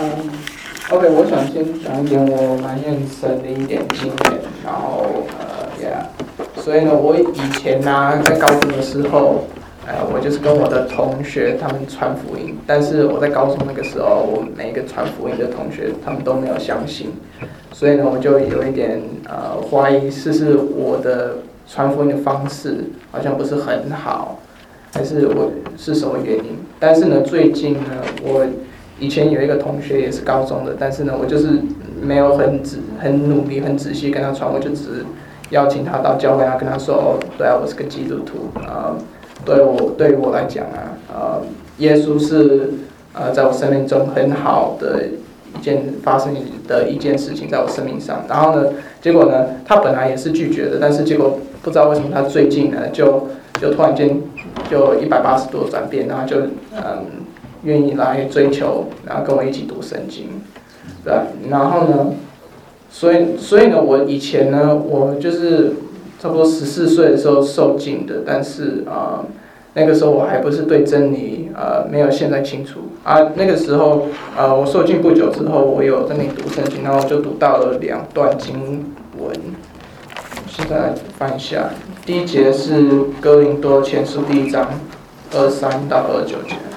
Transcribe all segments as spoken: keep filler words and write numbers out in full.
嗯 OK， 我想先讲一点我埋怨神的一点经验，然后呃，Yeah， 所以呢，我以前呢、啊、在高中的时候，呃，我就是跟我的同学他们传福音，但是我在高中那个时候，我每一个传福音的同学他们都没有相信，所以呢，我就有一点呃怀疑，是不是我的传福音的方式好像不是很好，还是我是什么原因？但是呢，最近呢，我以前有一个同学也是高中的，但是呢，我就是没有很仔、很努力、很仔细跟他传，我就只是邀请他到教会啊，跟他说，哦，对啊，我是个基督徒，呃，对我对于我来讲啊，呃，耶稣是呃在我生命中很好的一件发生的一件事情，在我生命上。然后呢，结果呢，他本来也是拒绝的，但是结果不知道为什么他最近呢，就就突然间就一百八十度转变，然后就嗯。愿意来追求，然后跟我一起读圣经，对吧？然后呢，所以所以呢，我以前呢，我就是差不多十四岁的时候受浸的，但是啊、呃，那个时候我还不是对真理呃没有现在清楚啊。那个时候呃，我受浸不久之后，我有在那里读圣经，然后我就读到了两段经文。现在来翻一下，第一节是哥林多前书第一章二三到二九节。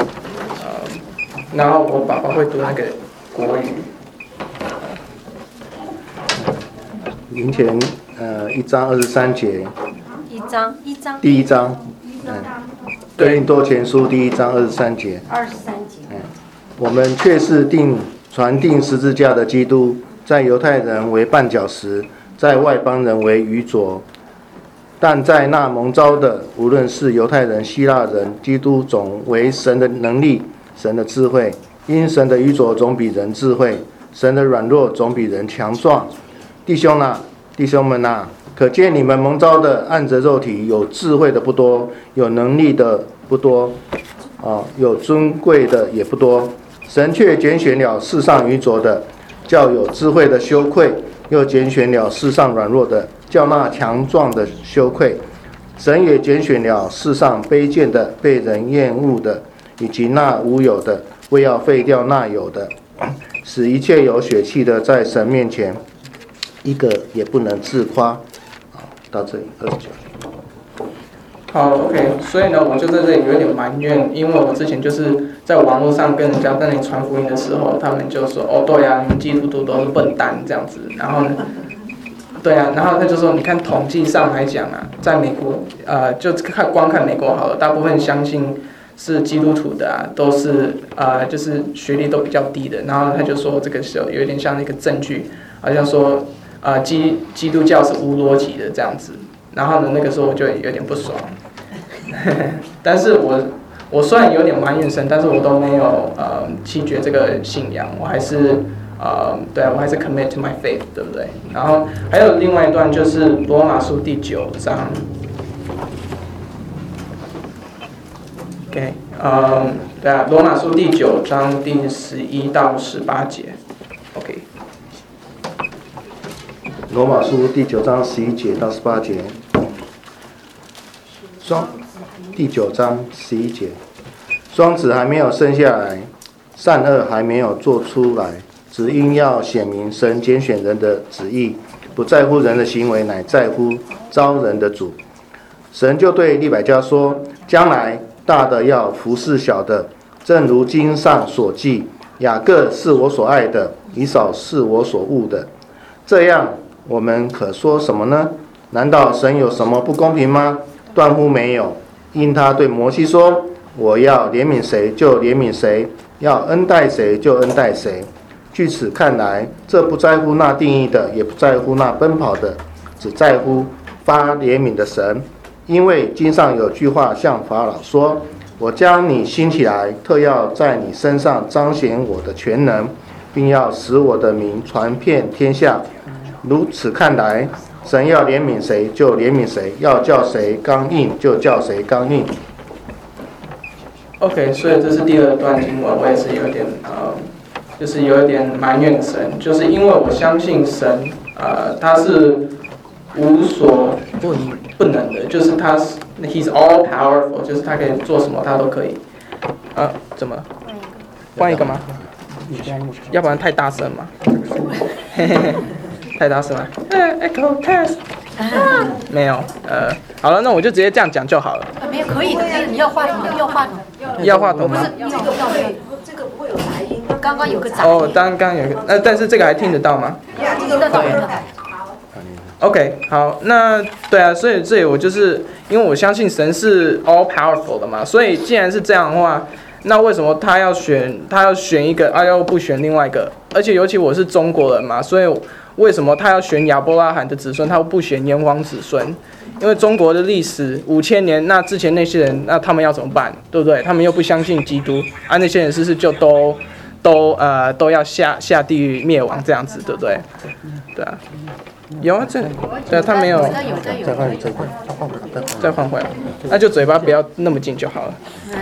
然后我爸爸会读那个国语。 林前呃一章二十三节。 一章一章。 第一章。嗯。哥林多前书第一章二十三节。 二十三节。 嗯。我们却是定传定十字架的基督，在犹太人为绊脚石，在外邦人为愚拙。但在那蒙召的，无论是犹太人、希腊人，基督总为神的能力。神的智慧，因神的愚拙总比人智慧，神的软弱总比人强壮。弟兄啊，弟兄们啊，可见你们蒙召的，按着肉体有智慧的不多，有能力的不多，啊，有尊贵的也不多。神却拣选了世上愚拙的，叫有智慧的羞愧；又拣选了世上软弱的，叫那强壮的羞愧。神也拣选了世上卑贱的、被人厌恶的。以及那无有的，为要废掉那有的，使一切有血气的在神面前，一个也不能自夸。好，到这里二十九。 好 ，OK， 所以呢，我就在这里有点埋怨，因为我之前就是在网络上跟人家在那里传福音的时候，他们就说，哦，对啊，你们基督徒都是笨蛋这样子，然后呢，对啊，然后他就说，你看统计上来讲啊，在美国，呃，就看光看美国好了，大部分相信。是基督徒的啊，都是呃，就是学历都比较低的。然后他就说这个时候有点像一个证据，好像说呃基基督教是无逻辑的这样子。然后呢，那个时候我就有点不爽。但是我我虽然有点埋怨神，但是我都没有呃弃绝这个信仰，我还是呃对我还是 commit to my faith， 对不对？然后还有另外一段就是罗马书第九章。OK， 嗯，对啊，罗马书第九章第十一到十八节 ，OK。 罗马书第九章十一节到十八节，双第九章十一节，双子还没有生下来，善恶还没有做出来，只因要显明神拣选人的旨意，不在乎人的行为，乃在乎招人的主。神就对利百加说：将来。大的要服侍小的，正如经上所记，雅各是我所爱的，以扫是我所恶的。这样，我们可说什么呢？难道神有什么不公平吗？断乎没有。因他对摩西说：我要怜悯谁就怜悯谁，要恩待谁就恩待谁。据此看来，这不在乎那定义的，也不在乎那奔跑的，只在乎发怜悯的神。因为经上有句话向法老说：我将你兴起来，特要在你身上彰显我的全能，并要使我的名传遍天下。如此看来，神要怜悯谁就怜悯谁，要叫谁刚硬就叫谁刚硬。 OK， 所以这是第二段经文，我也是有点呃，就是有一点埋怨神，就是因为我相信神，呃，他是无所不不能的，就是他是 He's all powerful， 就是他可以做什么他都可以。啊，怎么？换一个吗？ 要不然太大声嘛。嘿嘿嘿，太大声了。Echo test。没有，呃，好了，那我就直接这样讲就好了。 没有，可以的，可以。你要话筒，要话筒。 要话筒吗？ 不是，这个这个不会有杂音。刚刚有个杂音。 哦，刚刚有个，呃，但是这个还听得到吗？ 听得到，听得到。 OK， 好，那对啊，所以这里我就是因为我相信神是 all powerful 的嘛，所以既然是这样的话，那为什么他要选他要选一个，啊又不选另外一个？而且尤其我是中国人嘛，所以为什么他要选亚伯拉罕的子孙，他不选炎黄子孙？因为中国的历史五千年，那之前那些人，那他们要怎么办？对不对？他们又不相信基督，啊，那些人是不是就都都呃都要下下地狱灭亡这样子，对不对？对啊。有啊，这对啊，他没有。 再换再换再换回来，那就嘴巴不要那么近就好了。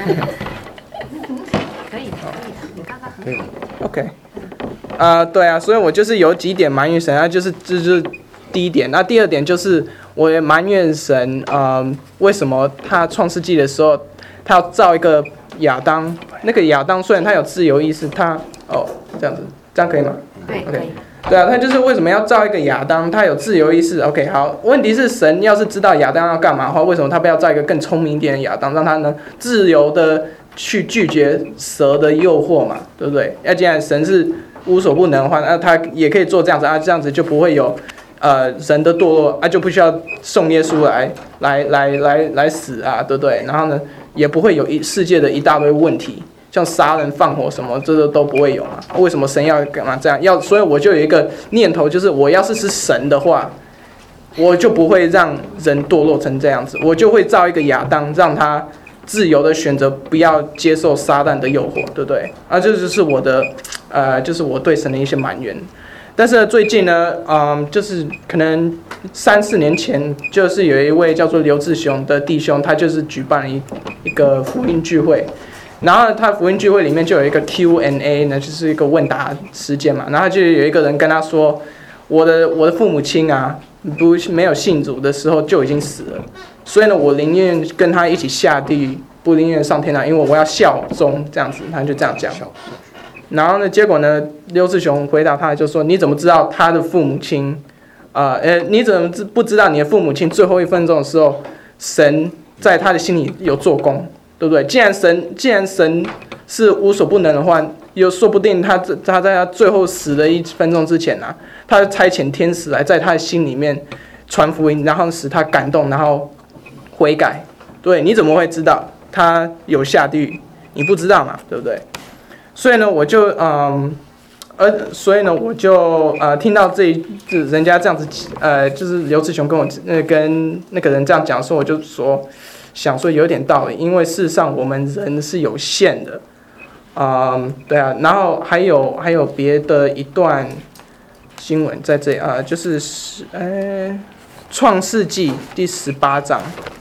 可以，可以，你刚刚很好。 OK， 啊、呃，对啊，所以我就是有几点埋怨神啊，就是这就是第一点。那第二点就是我也埋怨神，嗯、呃，为什么他创世纪的时候，他要造一个亚当？那个亚当虽然他有自由意识，他哦这样子，这样可以吗？ 对 ，OK。对啊，他就是为什么要造一个亚当？他有自由意识。OK， 好。问题是神要是知道亚当要干嘛的话，为什么他不要造一个更聪明一点的亚当，让他能自由的去拒绝蛇的诱惑嘛？对不对？要既然神是无所不能的话，那他也可以做这样子啊，这样子就不会有呃人的堕落啊，就不需要送耶稣来来来来来死啊，对不对？然后呢，也不会有一世界的一大堆问题。像杀人放火什么，这都都不会有嘛？为什么神要干嘛这样？要，所以我就有一个念头，就是我要是是神的话，我就不会让人堕落成这样子，我就会造一个亚当，让他自由的选择，不要接受撒旦的诱惑，对不对？啊，这就是我的，呃，就是我对神的一些埋怨。但是最近呢，嗯，就是可能三四年前，就是有一位叫做刘志雄的弟兄，他就是举办了一一个福音聚会。然后他福音聚会里面就有一个 Q and A 呢，就是一个问答时间嘛。然后就有一个人跟他说：“我的我的父母亲啊，不没有信主的时候就已经死了，所以呢，我宁愿跟他一起下地狱，不宁愿上天堂，因为我要效忠这样子。”他就这样讲。然后呢，结果呢，刘志雄回答他就说：“你怎么知道他的父母亲？啊、呃，呃，你怎么不知道你的父母亲最后一分钟的时候，神在他的心里有做工？”对不对？既然神既然神是无所不能的话，又说不定他他在他最后死的一分钟之前啊，他差遣天使来在他的心里面传福音，然后使他感动，然后悔改。对，你怎么会知道他有下地狱？你不知道嘛，对不对？所以呢，我就嗯，而所以呢，我就呃听到这一人家这样子呃，就是刘志雄跟我呃跟那个人这样讲说，我就说。想说有点道理，因为事实上我们人是有限的，嗯，对啊，然后还有还有别的一段新闻在这里啊、呃，就是呃，创世纪第十八章，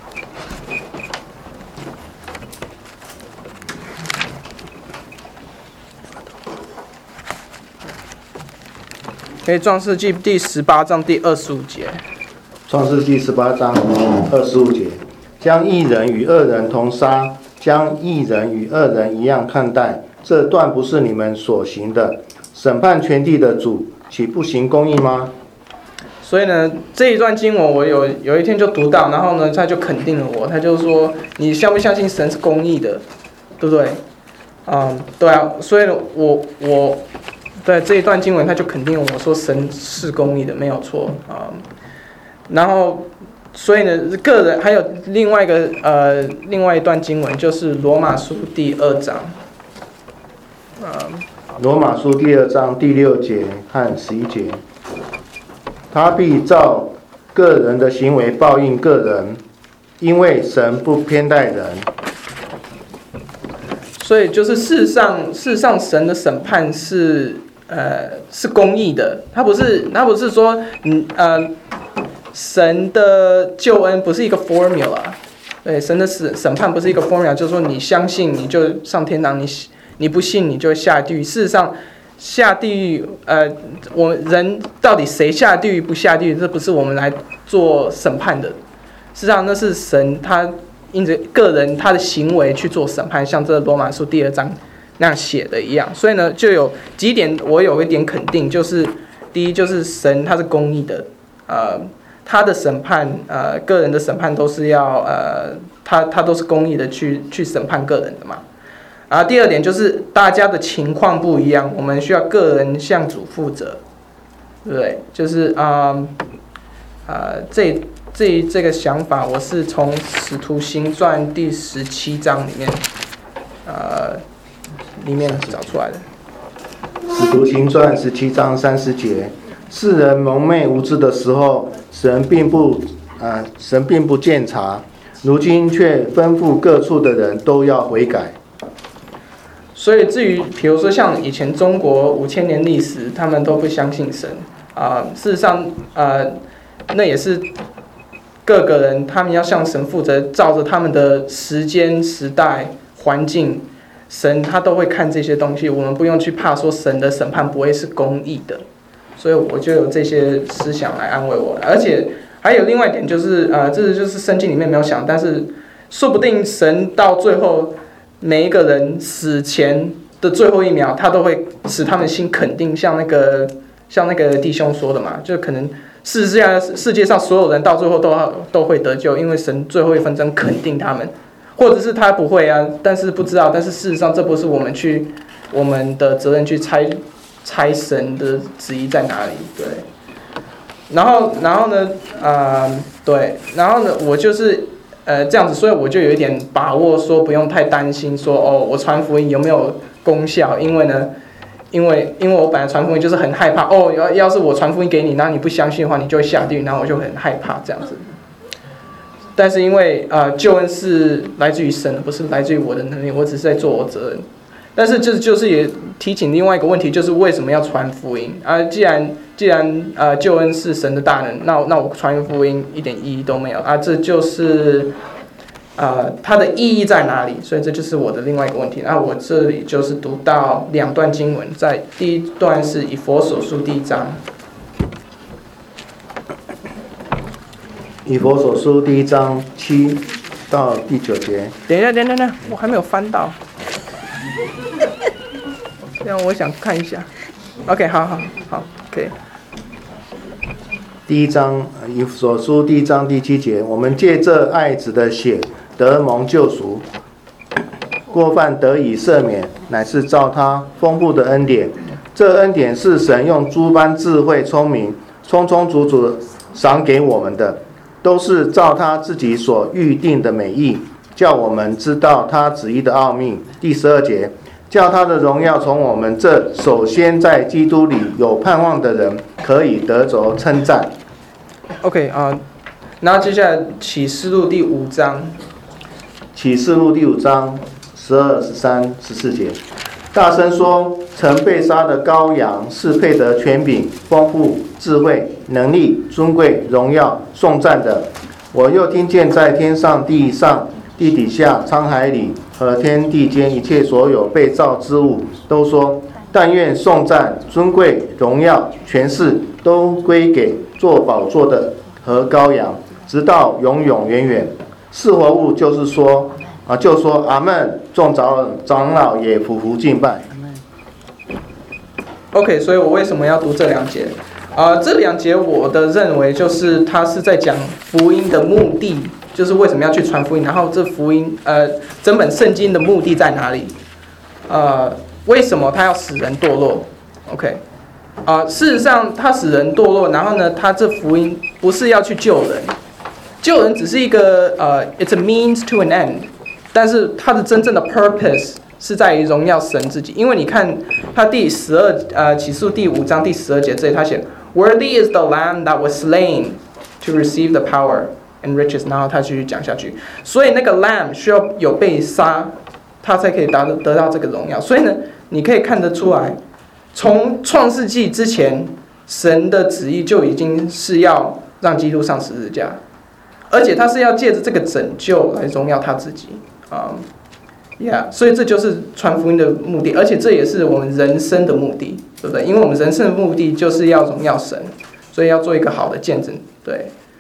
可以创世纪第十八章第二十五节， 创世纪十八章二十五节。将义人与恶人同杀，将义人与恶人一样看待，这断不是你们所行的。审判全地的主，岂不行公义吗？ 所以呢，这一段经文我有有一天就读到，然后呢，他就肯定了我，他就说：“你相不相信神是公义的，对不对？”嗯，对啊，所以呢，我我对这一段经文他就肯定了我说神是公义的，没有错啊、嗯。然后。所以呢，个人还有另外一个呃，另外一段经文就是罗马书第二章，呃， 罗马书第二章第六节和十一节，他必照个人的行为报应个人，因为神不偏待人。 所以就是事实上，事实上神的审判是呃是公义的，他不是他不是说嗯呃。神的救恩不是一个 formula， 对，神的审审判不是一个 formula， 就是说你相信你就上天堂，你你不信你就下地狱。事实上，下地狱，呃，我人到底谁下地狱不下地狱，这不是我们来做审判的。事实上，那是神他因着个人他的行为去做审判，像这罗马书第二章那样写的一样。所以呢，就有几点我有一点肯定，就是第一就是神他是公义的，呃，他的审判，呃，个人的审判都是要呃，他他都是公义的去去审判个人的嘛。然后第二点就是大家的情况不一样，我们需要个人向主负责，对不对？就是啊，呃，呃，这这这个想法，我是从《使徒行传》第十七章里面，呃，里面找出来的。 《使徒行传》十七章三十节，世人蒙昧无知的时候，神并不呃，神并不鉴察，如今却吩咐各处的人都要悔改。 所以至于比如说像以前中国五千年历史，他们都不相信神啊、呃。事实上，呃，那也是各个人他们要向神负责，照着他们的时间、时代、环境，神他都会看这些东西。我们不用去怕说神的审判不会是公义的。所以我就有这些思想来安慰我。而且还有另外一点就是，呃，这就是圣经里面没有想，但是说不定神到最后。每一个人死前的最后一秒，他都会使他们心肯定，像那个像那个弟兄说的嘛，就可能世界世界上所有人到最后都都会得救，因为神最后一分钟肯定他们，或者是他不会啊，但是不知道，但是事实上这不是我们去我们的责任去猜猜神的旨意在哪里，对。然后然后呢，呃，对，然后呢，我就是。呃，这样子，所以我就有一点把握，说不用太担心说，说哦，我传福音有没有功效？因为呢，因为因为我本来传福音就是很害怕，哦，要要是我传福音给你，然后你不相信的话，你就会下地狱，然后我就很害怕这样子。但是因为呃，救恩是来自于神的，不是来自于我的能力，我只是在做我责任。但是就是就是也提醒另外一个问题，就是为什么要传福音啊？既然既然呃救恩是神的大能，那那我传福音一点意义都没有啊！这就是呃它的意义在哪里？所以这就是我的另外一个问题。那我这里就是读到两段经文，在第一段是以弗所书第一章， 以弗所书第一章七到第九节。 等一下，等一下，等一下，我还没有翻到。这样我想看一下。OK， 好好好，可以。 第一章以弗所书第一章第七节，我们借这爱子的血得蒙救赎，过犯得以赦免，乃是照他丰富的恩典。这恩典是神用诸般智慧聪明，充充足足赏给我们的，都是照他自己所预定的美意，叫我们知道他旨意的奥秘。第十二节，叫他的荣耀从我们这首先在基督里有盼望的人可以得着称赞。 OK 啊、呃，然后接下来启示录第五章。 启示录第五章十二、十三、十四节，大声说：曾被杀的羔羊是配得权柄、丰富、智慧、能力、尊贵、荣耀、颂赞的。我又听见在天上、地上、地底下、沧海里和天地间一切所有被造之物，都说：但愿颂赞、尊贵、荣耀、权势都归给坐宝座的和羔羊，直到永永远远。是活物就是说啊，就说阿们，众长老也匍匐敬拜。 OK， 所以我为什么要读这两节？啊、呃，这两节我的认为就是他是在讲福音的目的，就是为什么要去传福音，然后这福音呃整本圣经的目的在哪里？呃，为什么他要使人堕落 ？OK， 啊、呃，事实上他使人堕落，然后呢，他这福音不是要去救人，救人只是一个呃 ，it's a means to an end， 但是他的真正的 purpose 是在于荣耀神自己。因为你看他第十二呃启示录第五章第十二节这里，他写 ，Worthy is the Lamb that was slain to receive the power and riches， 然后他继续讲下去，所以那个 Lamb 需要有被杀，他才可以达得到这个荣耀。所以呢，你可以看得出来，从创世纪之前，神的旨意就已经是要让基督上十字架。而且他是要借着这个拯救来荣耀他自己啊、um, ，Yeah， 所以这就是传福音的目的，而且这也是我们人生的目的，对不对？因为我们人生的目的就是要荣耀神，所以要做一个好的见证，对。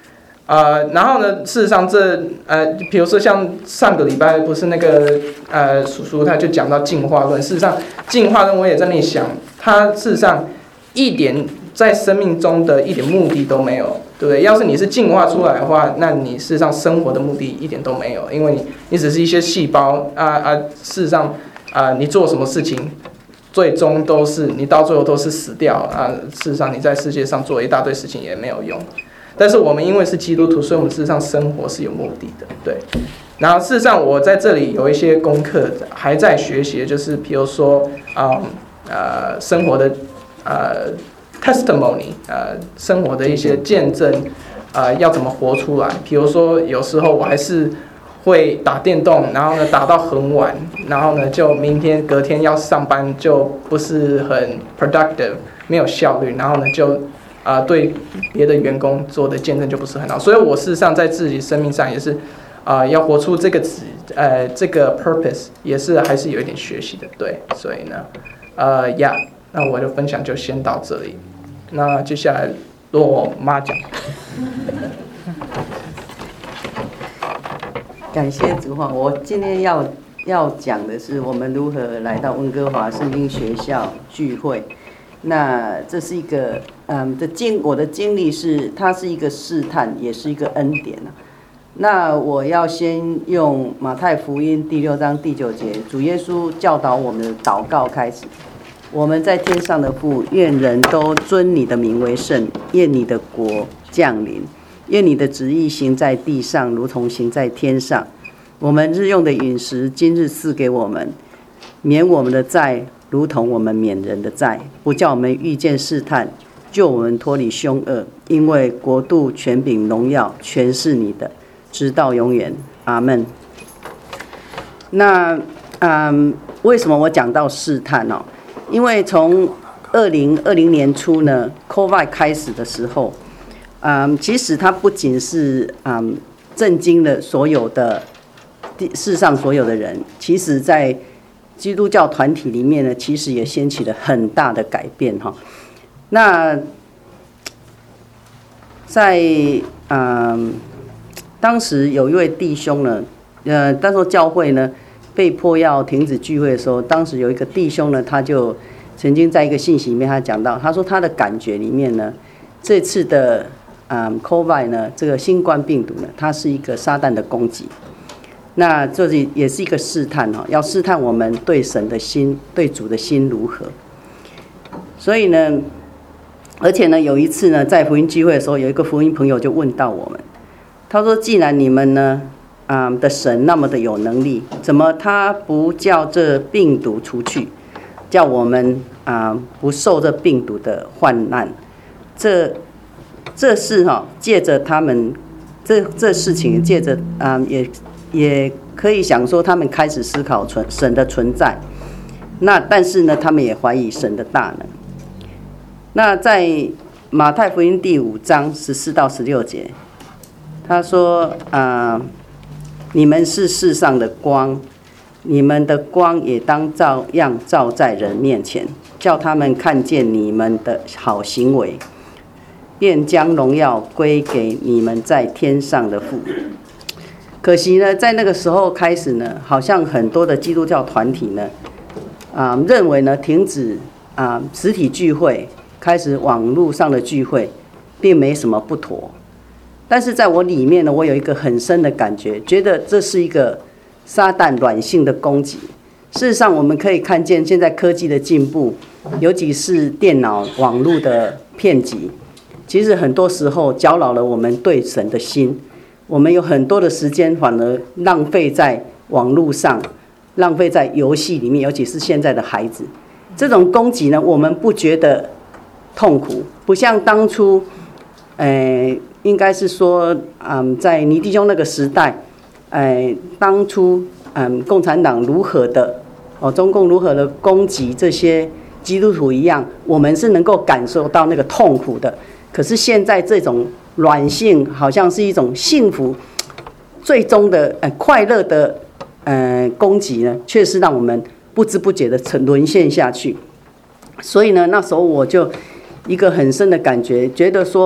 呃，然后呢，事实上这呃，比如说像上个礼拜不是那个呃叔叔他就讲到进化论，事实上进化论我也在那里想，他事实上一点在生命中的一点目的都没有，对不对？要是你是进化出来的话，那你事实上生活的目的一点都没有，因为你你只是一些细胞啊啊，事实上啊、呃，你做什么事情，最终都是你到最后都是死掉啊。事实上你在世界上做一大堆事情也没有用。但是我们因为是基督徒，所以我们事实上生活是有目的的，对。然后事实上我在这里有一些功课还在学习，就是比如说啊、嗯、呃生活的呃 testimony 呃生活的一些见证，呃要怎么活出来。比如说有时候我还是会打电动，然后呢打到很晚，然后呢就明天隔天要上班就不是很 productive， 没有效率，然后呢就。啊、呃，对别的员工做的见证就不是很好，所以我事实上在自己生命上也是，啊、呃，要活出这个呃这个 purpose， 也是还是有一点学习的，对，所以呢，呃呀， yeah, 那我的分享就先到这里，那接下来由我妈讲。 感谢主话，我今天要要讲的是我们如何来到温哥华圣经学校聚会。那这是一个，嗯，的经我的经历是，它是一个试探，也是一个恩典啊。那我要先用马太福音第六章第九节，主耶稣教导我们的祷告开始。我们在天上的父，愿人都尊你的名为圣，愿你的国降临，愿你的旨意行在地上，如同行在天上。我们日用的饮食，今日赐给我们，免我们的债。如同我们免人的债，不叫我们遇见试探，救我们脱离凶恶。因为国度、权柄、荣耀，全是你的，直到永远。阿们。那嗯，为什么我讲到试探呢？因为从二零二零年初呢 ，COVID 开始的时候，嗯，其实它不仅是嗯震惊了所有的世上所有的人，其实在基督教团体里面呢，其实也掀起了很大的改变哈。那在嗯当时有一位弟兄呢，呃，那时候教会呢被迫要停止聚会的时候，当时有一个弟兄呢，他就曾经在一个信息里面他讲到，他说他的感觉里面呢，这次的嗯 COVID 呢，这个新冠病毒呢，它是一个撒旦的攻击。那这里也是一个试探哈，要试探我们对神的心、对主的心如何。所以呢，而且呢，有一次呢，在福音聚会的时候，有一个福音朋友就问到我们，他说：“既然你们呢，啊、嗯、的神那么的有能力，怎么他不叫这病毒出去，叫我们啊、嗯、不受这病毒的患难？这这是哈，借着他们这这事情，借着啊、嗯、也。”也可以想说，他们开始思考神的存在。那但是呢，他们也怀疑神的大能。那在马太福音第五章十四到十六节，他说：“啊、呃，你们是世上的光，你们的光也当照样照在人面前，叫他们看见你们的好行为，便将荣耀归给你们在天上的父。”可惜呢，在那个时候开始呢，好像很多的基督教团体呢，啊、呃，认为呢，停止啊、呃、实体聚会，开始网络上的聚会，并没什么不妥。但是在我里面呢，我有一个很深的感觉，觉得这是一个撒旦软性的攻击。事实上，我们可以看见现在科技的进步，尤其是电脑网络的遍及，其实很多时候搅扰了我们对神的心。我们有很多的时间反而浪费在网络上，浪费在游戏里面，尤其是现在的孩子。这种攻击呢，我们不觉得痛苦，不像当初，呃，应该是说，嗯，在倪弟兄那个时代，呃，当初，嗯，共产党如何的，哦，中共如何的攻击这些基督徒一样，我们是能够感受到那个痛苦的。可是现在这种软性好像是一种幸福，最终的呃快乐的呃攻击呢，却是让我们不知不觉的沦陷下去。所以呢，那时候我就一个很深的感觉，觉得说，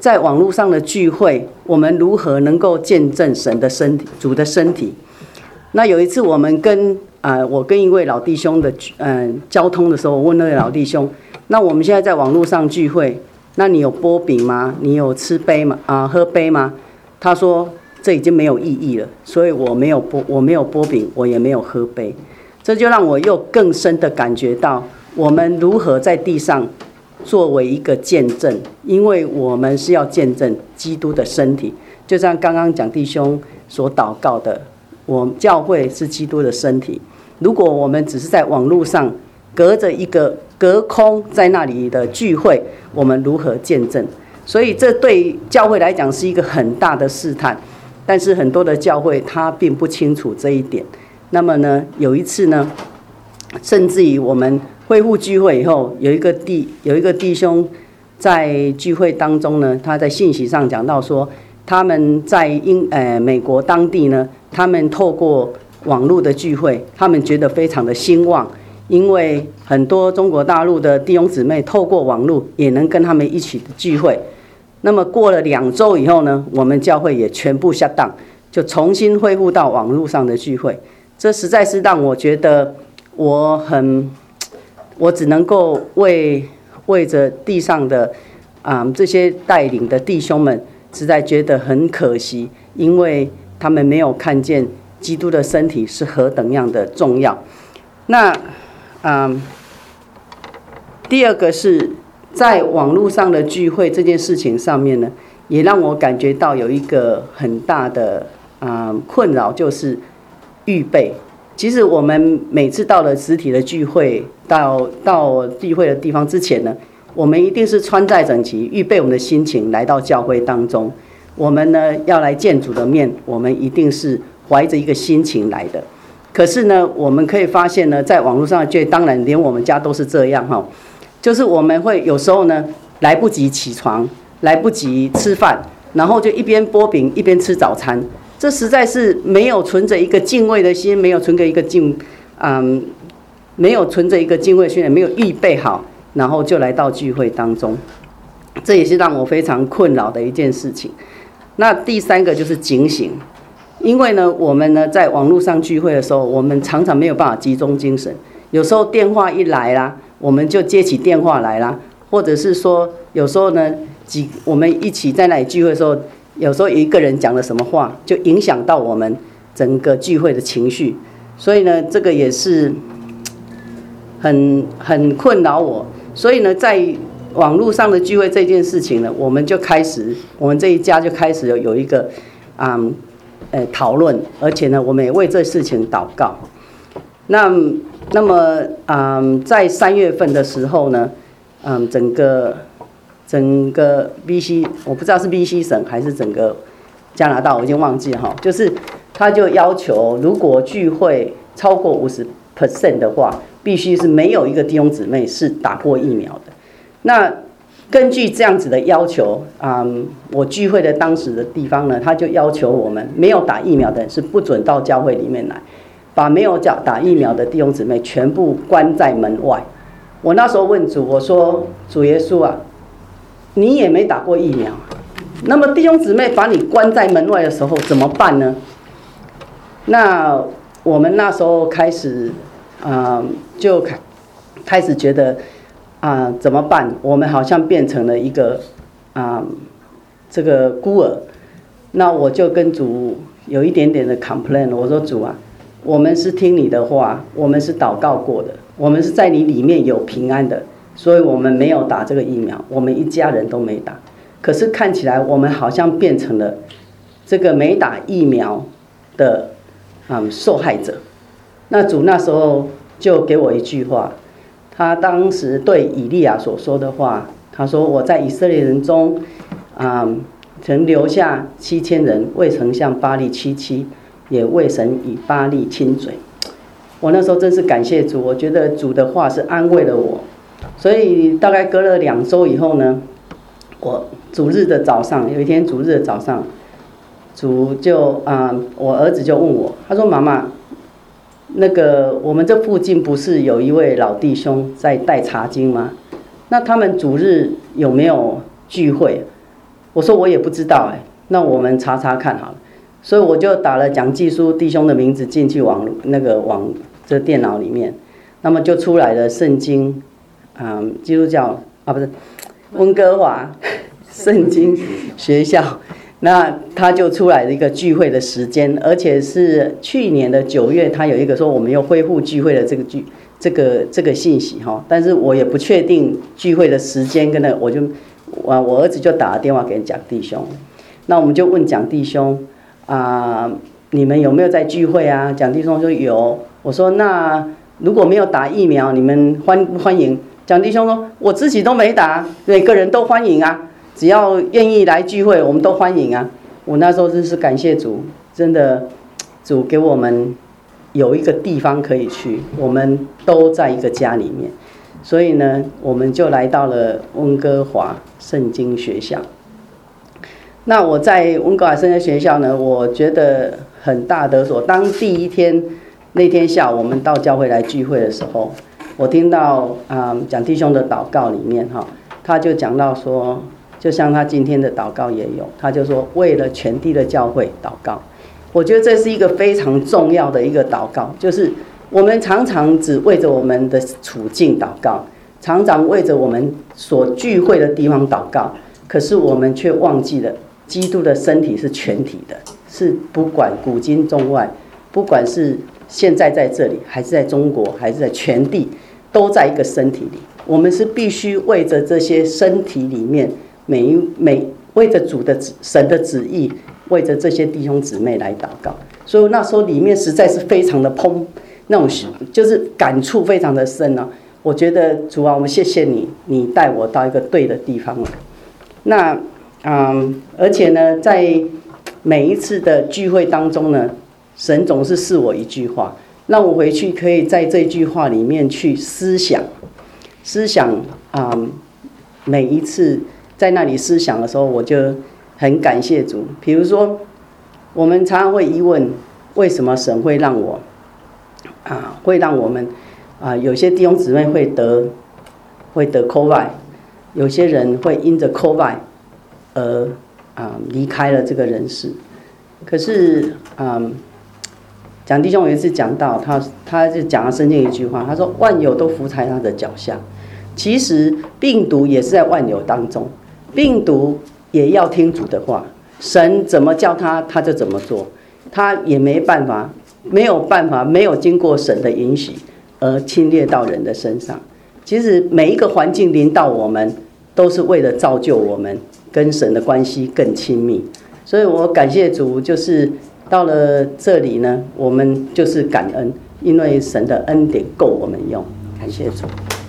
在网络上的聚会，我们如何能够见证神的身体、主的身体？那有一次我们跟啊、呃，我跟一位老弟兄的嗯、呃、交通的时候，我问那位老弟兄，那我们现在在网络上聚会，那你有剥饼吗？你有吃杯吗？啊、呃，喝杯吗？他说这已经没有意义了，所以我没有剥，我没有剥饼，我也没有喝杯。这就让我又更深的感觉到，我们如何在地上作为一个见证，因为我们是要见证基督的身体。就像刚刚讲弟兄所祷告的，我们教会是基督的身体。如果我们只是在网络上隔着一个隔空在那里的聚会，我们如何见证？所以这对教会来讲是一个很大的试探，但是很多的教会他并不清楚这一点。那么呢，有一次呢，甚至于我们恢复聚会以后，有一个弟有一个弟兄在聚会当中呢，他在信息上讲到说，他们在英呃美国当地呢，他们透过网络的聚会，他们觉得非常的兴旺，因为很多中国大陆的弟兄姊妹透过网络也能跟他们一起聚会。那么过了两周以后呢，我们教会也全部下档，就重新恢复到网络上的聚会。这实在是让我觉得我很，我只能够为为着地上的啊、嗯、这些带领的弟兄们，实在觉得很可惜，因为他们没有看见基督的身体是何等样的重要。那嗯，第二个是在网络上的聚会这件事情上面呢，也让我感觉到有一个很大的啊、嗯、困扰，就是预备。其实我们每次到了实体的聚会，到到聚会的地方之前呢，我们一定是穿戴整齐，预备我们的心情来到教会当中。我们呢要来见主的面，我们一定是怀着一个心情来的。可是呢，我们可以发现呢，在网络上的聚会，当然连我们家都是这样哈，就是我们会有时候呢来不及起床，来不及吃饭，然后就一边剥饼一边吃早餐。这实在是没有存着一个敬畏的心，没有存着一个敬，嗯，没有存着一个敬畏心，没有预备好，然后就来到聚会当中，这也是让我非常困扰的一件事情。那第三个就是警醒，因为呢，我们呢在网络上聚会的时候，我们常常没有办法集中精神，有时候电话一来啦，我们就接起电话来啦，或者是说有时候呢，几我们一起在那里聚会的时候。有时候有一个人讲了什么话，就影响到我们整个聚会的情绪，所以呢，这个也是很很困扰我。所以呢，在网络上的聚会这件事情呢，我们就开始，我们这一家就开始有有一个啊呃讨论，而且呢，我们也为这事情祷告。那那么啊、嗯，在三月份的时候呢，嗯，整个。整个 B C 我不知道是 B C 省还是整个加拿大，我已经忘记哈。就是他就要求，如果聚会超过五十 percent 的话，必须是没有一个弟兄姊妹是打过疫苗的。那根据这样子的要求，嗯，我聚会的当时的地方呢，他就要求我们没有打疫苗的人是不准到教会里面来，把没有打疫苗的弟兄姊妹全部关在门外。我那时候问主，我说：“主耶稣啊。”你也没打过疫苗，那么弟兄姊妹把你关在门外的时候怎么办呢？那我们那时候开始，呃，就开开始觉得啊、呃，怎么办？我们好像变成了一个啊、呃，这个孤儿。那我就跟主有一点点的 complain， 我说主啊，我们是听你的话，我们是祷告过的，我们是在你里面有平安的。所以我们没有打这个疫苗，我们一家人都没打。可是看起来我们好像变成了这个没打疫苗的嗯受害者。那主那时候就给我一句话，他当时对以利亚所说的话，他说：“我在以色列人中，嗯，曾留下七千人，未曾向巴力屈膝，也未曾与巴力亲嘴。”我那时候真是感谢主，我觉得主的话是安慰了我。所以大概隔了两周以后呢，我主日的早上，有一天主日的早上，主就啊、呃，我儿子就问我，他说：“妈妈，那个我们这附近不是有一位老弟兄在带查经吗？那他们主日有没有聚会？” 我说我也不知道哎、欸，那我们查查看好了。所以我就打了蒋继书弟兄的名字进去网那个网这电脑里面，那么就出来了圣经，嗯，基督教啊不是温哥华圣经学校，那他就出来了一个聚会的时间，而且是去年的九月，他有一个说我们又恢复聚会的这个聚这个这个信息哈，但是我也不确定聚会的时间跟那我就我我儿子就打了电话给蒋弟兄，那我们就问蒋弟兄啊、呃，你们有没有在聚会啊？蒋弟兄说有，我说那如果没有打疫苗，你们欢不欢迎？蒋弟兄说我自己都没打，每个人都欢迎啊。只要愿意来聚会，我们都欢迎啊！我那时候真是感谢主，真的，主给我们有一个地方可以去，我们都在一个家里面，所以呢，我们就来到了温哥华圣经学校。那我在温哥华圣经学校呢，我觉得很大得所。当第一天那天下午我们到教会来聚会的时候，我听到啊蒋弟兄的祷告里面哈，他就讲到说。就像他今天的祷告也有，他就说为了全地的教会祷告。我觉得这是一个非常重要的一个祷告，就是我们常常只为着我们的处境祷告，常常为着我们所聚会的地方祷告，可是我们却忘记了基督的身体是全体的，是不管古今中外，不管是现在在这里，还是在中国，还是在全地，都在一个身体里。我们是必须为着这些身体里面每一每为着主的神的旨意，为着这些弟兄姊妹来祷告。所以那时候里面实在是非常的砰，那种就是感触非常的深啊。我觉得主啊，我们谢谢你，你带我到一个对的地方了。那嗯，而且呢，在每一次的聚会当中呢，神总是赐我一句话，让我回去可以在这句话里面去思想，思想啊、嗯，每一次。在那里思想的时候，我就很感谢主。比如说，我们常常会疑问，为什么神会让我啊，会让我们啊，有些弟兄姊妹会得会得 COVID， 有些人会因着 COVID 而啊离开了这个人世。可是啊，蒋弟兄有一次讲到，他他就讲了圣经一句话，他说：“万有都伏在他的脚下。”其实病毒也是在万有当中。病毒也要听主的话，神怎么叫他，他就怎么做，他也没办法，没有办法，没有经过神的允许而侵略到人的身上。其实每一个环境临到我们，都是为了造就我们跟神的关系更亲密。所以我感谢主，就是到了这里呢，我们就是感恩，因为神的恩典够我们用，感谢主。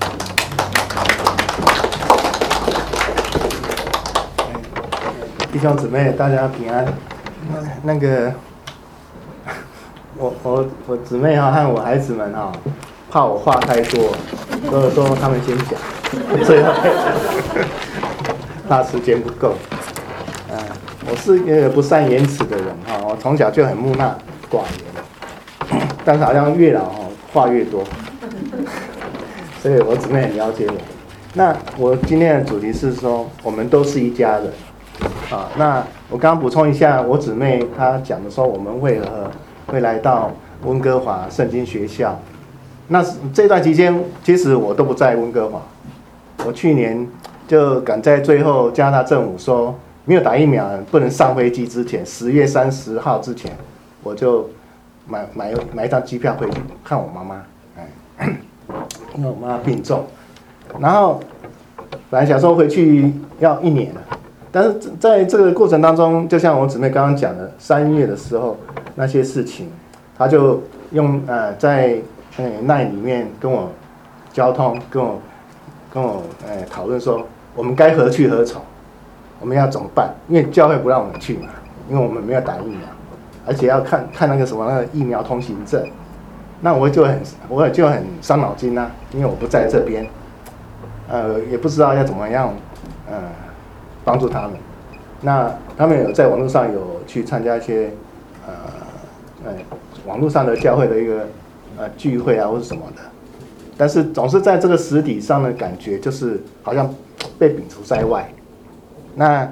弟兄姊妹，大家平安。那个，我我我姊妹哈和我孩子们哈，怕我话太多，所以说他们先讲，最后怕时间不够。呃，我是一个不善言辞的人哈，我从小就很木讷寡言，但是好像越老哈话越多，所以我姊妹很了解我。那我今天的主题是说，我们都是一家人。啊，那我刚刚补充一下，我姊妹她讲的说，我们为何会来到温哥华圣经学校？那这段期间，其实我都不在温哥华。我去年就赶在最后加拿大政府说没有打疫苗不能上飞机之前，十月三十号之前，我就买买买一张机票回去看我妈妈。哎，因为我妈病重，然后本来想说回去要一年了。但是在这个过程当中，就像我姊妹刚刚讲的，三月的时候那些事情，他就用呃在呃那里面跟我交通，跟我跟我呃讨论说，我们该何去何从，我们要怎么办？因为教会不让我们去嘛，因为我们没有打疫苗，而且要看看那个什么那个疫苗通行证，那我就很我就很伤脑筋啊，因为我不在这边，呃也不知道要怎么样呃。帮助他们，那他们有在网络上有去参加一些呃呃网络上的教会的一个呃聚会啊或是什么的，但是总是在这个实体上的感觉就是好像被摒除在外。那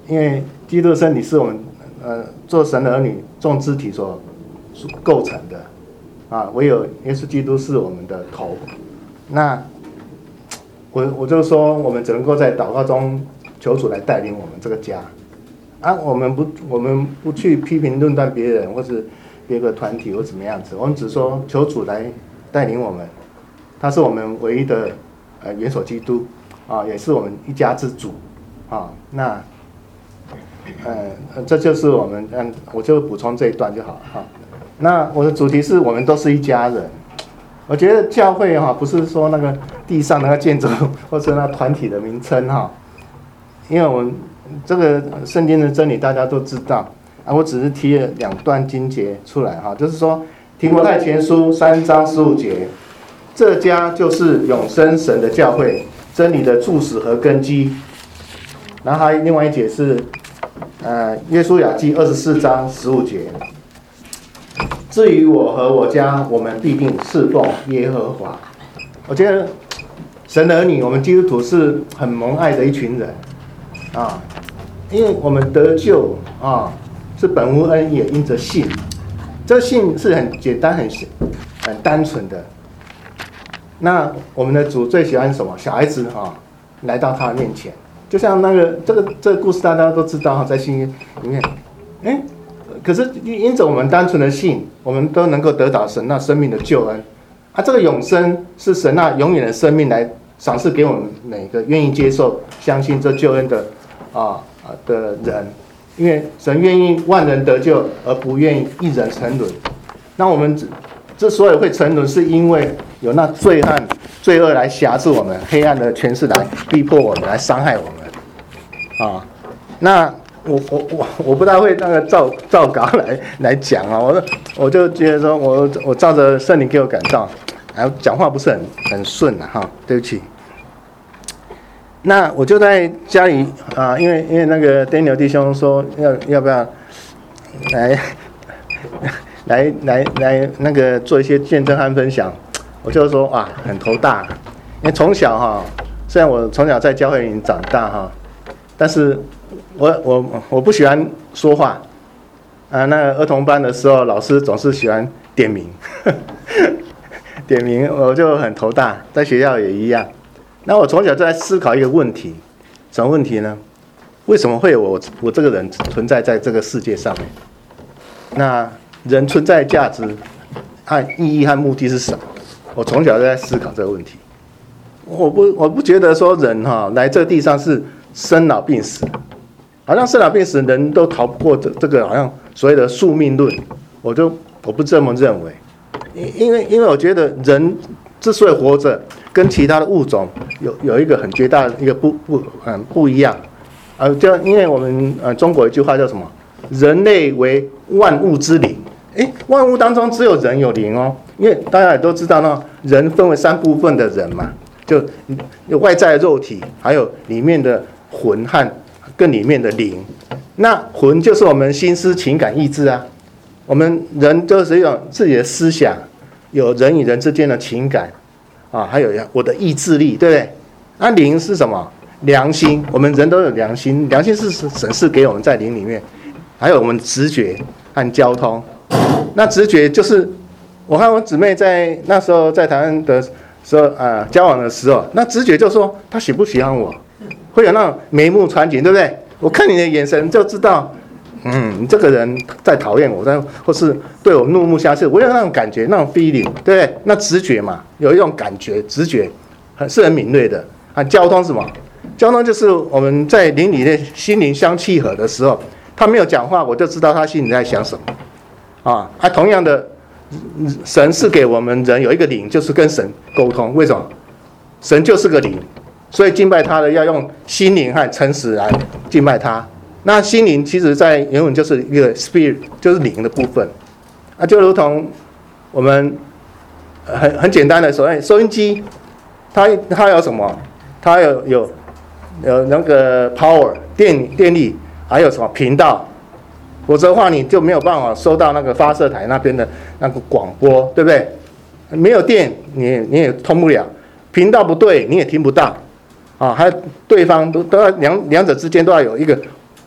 因为基督的身体是我们呃做神的儿女众肢体所构成的啊，唯有耶稣基督是我们的头。那我我就说，我们只能够在祷告中求主来带领我们这个家啊，我们不我们不去批评论断别人，或是别个团体或怎么样子，我们只说求主来带领我们，他是我们唯一的呃元首基督啊，也是我们一家之主啊。那呃这就是我们嗯，我就补充这一段就好了哈。那我的主题是我们都是一家人。我觉得教会哈不是说那个地上那个建筑或是那团体的名称哈，因为我们这个圣经的真理大家都知道啊，我只是提了两段经节出来哈，就是说提摩太前书三章十五节，这家就是永生神的教会，真理的柱石和根基。然后还有另外一节是呃约书亚记二十四章十五节。至于我和我家，我们必定侍奉耶和华。我觉得神的儿女，我们基督徒是很蒙爱的一群人啊，因为我们得救啊，是本乎恩，也因着信。这信是很简单、很很单纯的。那我们的主最喜欢什么？小孩子啊，来到他的面前，就像那个这个这个故事大家都知道哈，在新约里面，哎。可是因着我们单纯的信，我们都能够得到神那生命的救恩啊！这个永生是神那永远的生命来赏赐给我们每个愿意接受、相信这救恩的啊啊的人，因为神愿意万人得救，而不愿意一人沉沦。那我们之所以会沉沦，是因为有那罪犯、罪恶来辖制我们，黑暗的权势来逼迫我们，来伤害我们啊！那。我我我我不大会那个照照稿来来讲啊，我我就觉得说我我照着圣灵给我感召，然后讲话不是很很顺啊哈，对不起。那我就在家里啊，因为因为那个 Daniel 弟兄说要要不要来来来来那个做一些见证和分享，我就说哇很头大，因为从小哈，虽然我从小在教会里长大哈，但是。我我我不喜欢说话，啊，那个儿童班的时候，老师总是喜欢点名，呵呵点名我就很头大，在学校也一样。那我从小就在思考一个问题，什么问题呢？为什么会有我我这个人存在在这个世界上面？那人存在价值和意义和目的是什么？我从小就在思考这个问题。我不我不觉得说人哈来这个地上是生老病死。好像生老病死，人都逃不过这这个好像所谓的宿命论，我就我不这么认为，因为因为我觉得人之所以活着，跟其他的物种有有一个很绝大的一个不不嗯不一样，啊，就因为我们呃中国有一句话叫什么？人类为万物之灵，哎，万物当中只有人有灵哦，因为大家也都知道呢，人分为三部分的人嘛，就有外在的肉体，还有里面的魂和。更里面的灵，那魂就是我们心思、情感、意志啊。我们人就是有自己的思想，有人与人之间的情感啊，还有我的意志力，对不对？那灵是什么？良心，我们人都有良心，良心是神赐给我们在灵里面，还有我们直觉和交通。那直觉就是，我看我姊妹在那时候在台湾的时候啊、呃，交往的时候，那直觉就说他喜不喜欢我。会有那种眉目传情，对不对？我看你的眼神就知道，嗯，你这个人在讨厌我，在或是对我怒目相视，我有那种感觉，那种 feeling， 对不对？那直觉嘛，有一种感觉，直觉很是很敏锐的。啊，交通是什么？交通就是我们在邻里的心灵相契合的时候，他没有讲话，我就知道他心里在想什么。啊，啊，同样的，神是给我们人有一个灵，就是跟神沟通。为什么？神就是个灵。所以敬拜他的要用心灵和诚实来敬拜他。那心灵其实在原文就是一个 spirit， 就是灵的部分。啊，就如同我们很很简单的所谓收音机，它它有什么？它有有有那个 power 电电力，还有什么频道？否则的话你就没有办法收到那个发射台那边的那个广播，对不对？没有电你你也通不了，频道不对你也听不到。啊，还有对方都都要两两者之间都要有一个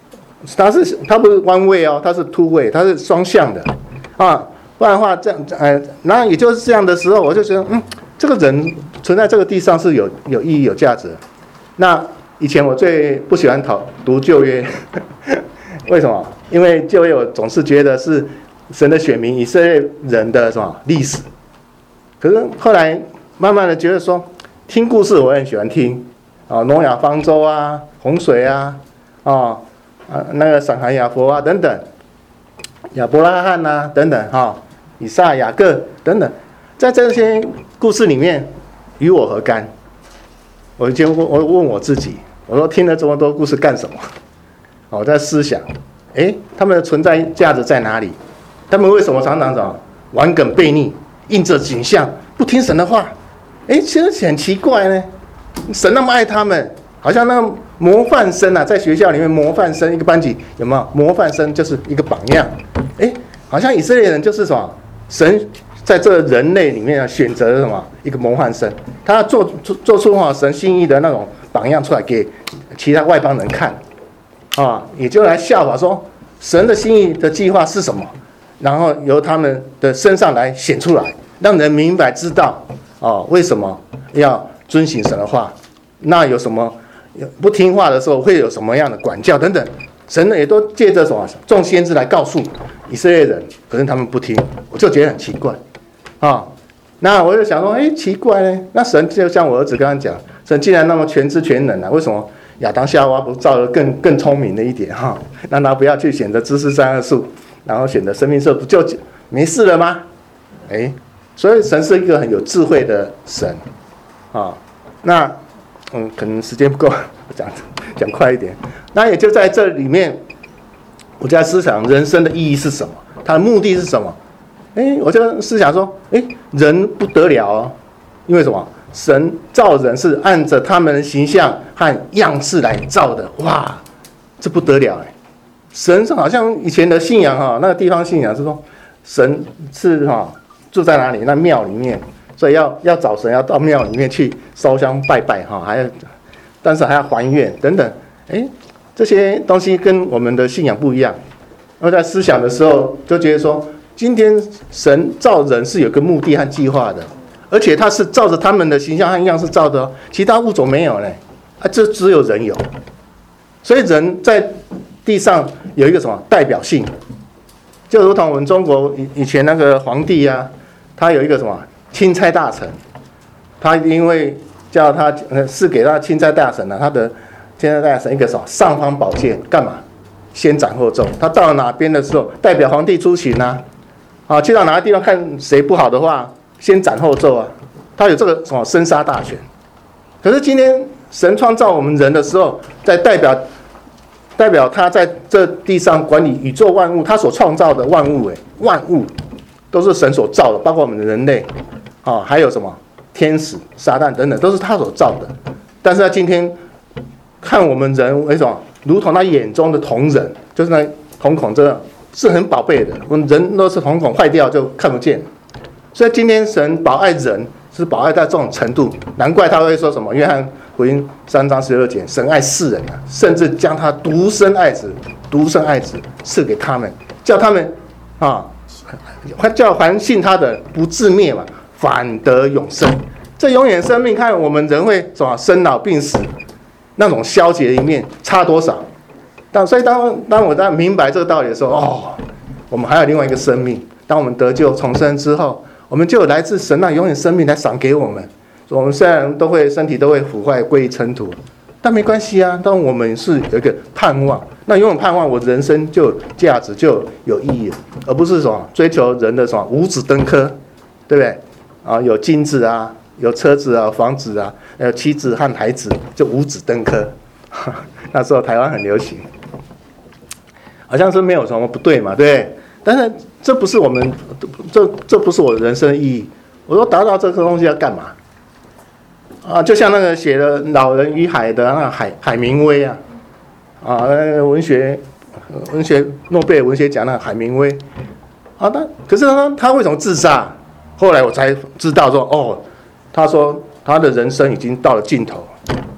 它是它不是 one way 哦，它是 two way， 它是双向的啊。不然的话，这样呃，那也就是这样的时候，我就觉得，嗯，这个人存在这个地上是有有意义、有价值的。那以前我最不喜欢讨读旧约，为什么？因为旧约我总是觉得是神的选民以色列人的什么历史。可是后来慢慢的觉得说，听故事我很喜欢听啊，挪亚方舟啊，洪水啊，啊啊那个闪海亚佛啊等等，亚伯拉罕啊等等哈。以撒、雅各等等，在这些故事里面，与我何干？我就问我问我自己，我说听了这么多故事干什么？我在思想，哎，他们的存在价值在哪里？他们为什么常常讲顽梗悖逆，应着景象，不听神的话？哎，其实很奇怪呢。神那么爱他们，好像那个模范生啊，在学校里面模范生一个班级有没有？模范生就是一个榜样。哎，好像以色列人就是什么？神在这人类里面选择什么一个模范生，他要做做做出哈神心意的那种榜样出来给其他外邦人看，啊，也就来效法说神的心意的计划是什么，然后由他们的身上来显出来，让人明白知道哦为什么要遵行神的话，那有什么不听话的时候会有什么样的管教等等。神呢也都借着什么众先知来告诉以色列人，可是他们不听，我就觉得很奇怪，啊，那我就想说，哎，奇怪呢，那神就像我儿子刚刚讲，神既然那么全知全能啊，为什么亚当夏娃不造得更更聪明的一点哈？让他不要去选择知识善恶树，然后选择生命树，不就没事了吗？哎，所以神是一个很有智慧的神，啊，那嗯，可能时间不够，我讲讲快一点。那也就在这里面，我在思想人生的意义是什么，它的目的是什么？哎，我就思想说，哎，人不得了哦，因为什么？神造人是按着他们的形象和样式来造的，哇，这不得了哎！神好像以前的信仰哈，那个地方信仰是说，神是哈住在哪里？那庙里面，所以要要找神，要到庙里面去烧香拜拜哈，还要，但是还要还愿等等，哎。这些东西跟我们的信仰不一样，然后在思想的时候就觉得说，今天神造人是有个目的和计划的，而且他是照着他们的形象和样式造的哦，其他物种没有呢，啊，这只有人有，所以人在地上有一个什么代表性，就如同我们中国以以前那个皇帝啊，他有一个什么钦差大臣，他因为叫他是给他钦差大臣呢、啊，他的。现在大臣一个什么尚方宝剑干嘛？先斩后奏。他到了哪边的时候，代表皇帝出行啊，啊，去到哪个地方看谁不好的话，先斩后奏啊。他有这个什么生杀大权。可是今天神创造我们人的时候，在代表代表他在这地上管理宇宙万物，他所创造的万物，哎，万物都是神所造的，包括我们的人类，啊，还有什么天使、撒旦等等，都是他所造的。但是他今天。看我们人为什么，如同他眼中的瞳人，就是那瞳孔，这个是很宝贝的。我们人都是瞳孔坏掉就看不见，所以今天神保爱人是保爱到这种程度，难怪他会说什么？约翰福音三章十二节，神爱世人啊，甚至将他独生爱子、独生爱子赐给他们，叫他们啊，叫凡信他的不自灭嘛，反得永生。这永远生命，看我们人会什么生老病死。那种消极的一面差多少？但所以当当我在明白这个道理的时候，哦，我们还有另外一个生命。当我们得救重生之后，我们就有来自神那永远生命来赏给我们。我们虽然都会身体都会腐坏归于尘土，但没关系啊。但我们是有一个盼望，那永远盼望我人生就有价值，就有意义了，而不是什么追求人的什么五子登科，对不对？啊，有金子啊。有车子啊，房子啊，有妻子和孩子，就五子登科。那时候台湾很流行，好像是没有什么不对嘛，对不对？但是这不是我们，这这不是我人生的意义。我说达到这个东西要干嘛？啊，就像那个写的《老人与海》的那个海海明威啊，啊，那个文学文学诺贝尔文学奖那个海明威，啊，他可是他他为什么自杀？后来我才知道说，哦。他说他的人生已经到了尽头，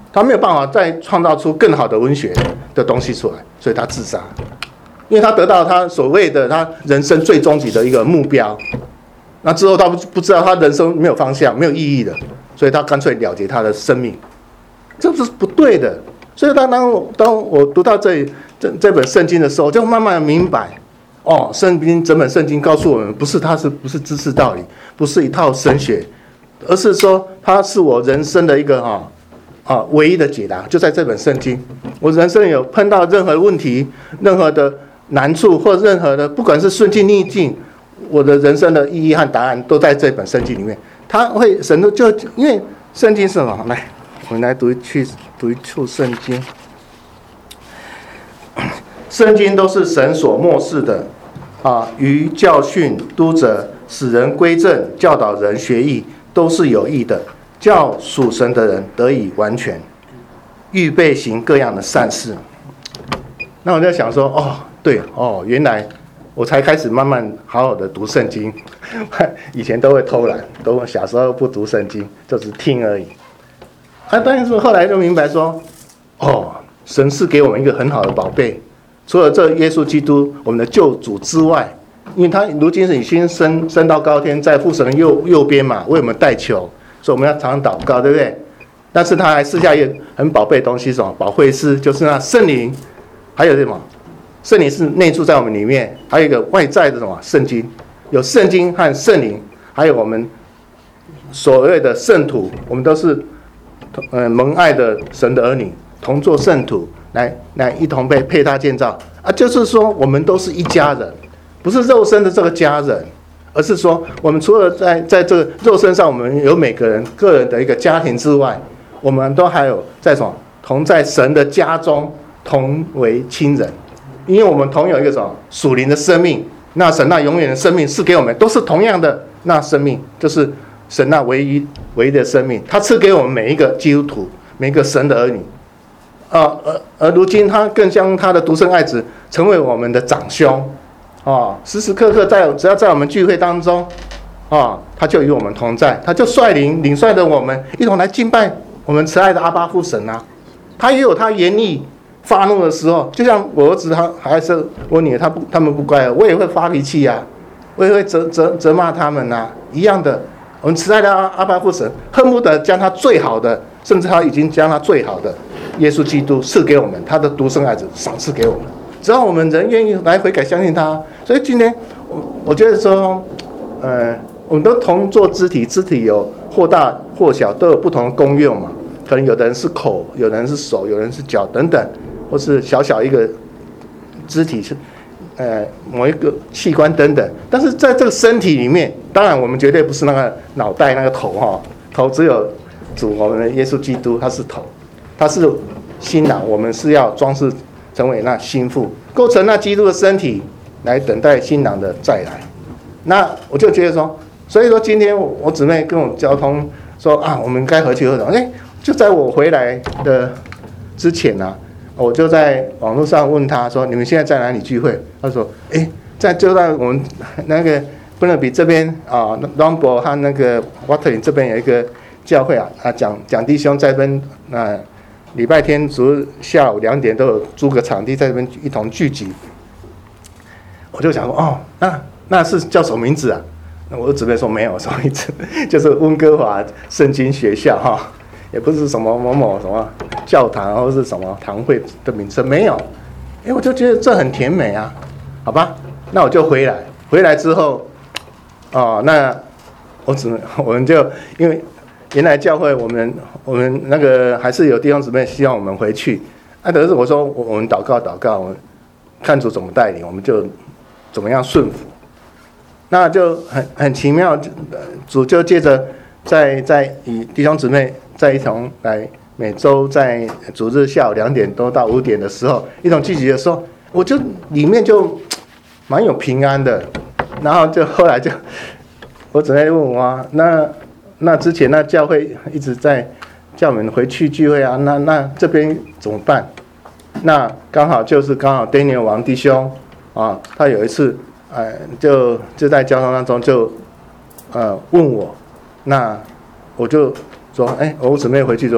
他没有办法再创造出更好的文学的东西出来，所以他自杀，因为他得到他所谓的他人生最终极的一个目标，那之后他不不知道他人生没有方向、没有意义的，所以他干脆了结他的生命，这是不对的。所以当当我当我读到这这这本圣经的时候，就慢慢明白，哦，圣经整本圣经告诉我们，不是它是不是知识道理，不是一套神学，而是说它是我人生的一个哈啊唯一的解答，就在这本圣经。我人生有碰到任何问题、任何的难处或任何的，不管是顺境逆境，我的人生的意义和答案都在这本圣经里面。它会神都就因为圣经是什么？来，我们来读一去读一处圣经。圣经都是神所默示的啊，于教训、督责、使人归正、教导人学义，都是有益的，叫属神的人得以完全，预备行各样的善事。那我在想说，哦，对哦，原来我才开始慢慢好好的读圣经，以前都会偷懒，都小时候不读圣经，就只听而已。啊，但是后来就明白说，哦，神是给我们一个很好的宝贝。除了这耶稣基督我们的救主之外，因为他如今是已经升升到高天，在父神的右右边嘛，为我们代求，所以我们要常常祷告，对不对？但是他还赐下一个很宝贝的东西，什么？保惠师，就是那圣灵，还有什么？圣灵是内住在我们里面，还有一个外在的什么？圣经，有圣经和圣灵，还有我们所谓的圣徒，我们都是呃蒙爱的神的儿女，同作圣徒。来来，一同被配搭建造啊，就是说我们都是一家人，不是肉身的这个家人，而是说我们除了在在这个肉身上，我们有每个人个人的一个家庭之外，我们都还有在什么同在神的家中同为亲人，因为我们同有一个什么属灵的生命，那神那永远的生命是给我们，都是同样的那生命，就是神那唯一唯一的生命，他赐给我们每一个基督徒，每一个神的儿女。啊，而而如今他更将他的独生爱子成为我们的长兄，啊，时时刻刻在只要在我们聚会当中，啊，他就与我们同在，他就率领领率的我们一同来敬拜我们慈爱的阿爸父神啊。他也有他严厉发怒的时候，就像我儿子他还是我女儿，他不他们不乖，我也会发脾气啊，我也会责责责骂他们啊，一样的。我们慈爱的阿阿爸父神恨不得将他最好的，甚至他已经将他最好的耶稣基督赐给我们，他的独生爱子赏赐给我们，只要我们人愿意来悔改相信他。所以今天我我觉得说，呃，我们都同做肢体，肢体有或大或小，都有不同的功用嘛。可能有的人是口，有的人是手，有人是脚等等，或是小小一个肢体是呃某一个器官等等。但是在这个身体里面，当然我们绝对不是那个脑袋那个头哈，头只有主我们的耶稣基督，他是头。他是新郎，我们是要装饰成为那新妇，构成那基督的身体，来等待新郎的再来。那我就觉得说，所以说今天我姊妹跟我交通说啊，我们该回去喝什么？哎，就在我回来的之前呢、啊，我就在网络上问他说，你们现在在哪里聚会？他说，哎，在就在我们那个布勒比这边啊 ，Longbo 和那个 Watling 这边有一个教会啊，啊蒋蒋弟兄在这边啊。礼拜天主日下午两点都有租个场地在这边一同聚集，我就想说哦，那那是叫什么名字啊？那我姊妹说没有什么名字，就是温哥华圣经学校哈，也不是什么某某什么教堂或是什么堂会的名称，没有。哎，我就觉得这很甜美啊，好吧，那我就回来，回来之后，哦，那我姊妹我们就因为。原来教会我们我们那个还是有弟兄姊妹希望我们回去，啊，可是我说我们祷告祷告，我们看主怎么带领，我们就怎么样顺服。那就很很奇妙，主就接着在在与弟兄姊妹在一同来，每周在主日下午两点多到五点的时候一同聚集的时候，我就里面就蛮有平安的。然后就后来就我姊妹问我啊，那。那之前那教会一直在叫我们回去聚会啊，那那这边怎么办？那刚好就是刚好 Daniel 王弟兄啊，他有一次，呃，就就在交通当中就，呃，问我，那我就说，哎，我姊妹回去说，哎，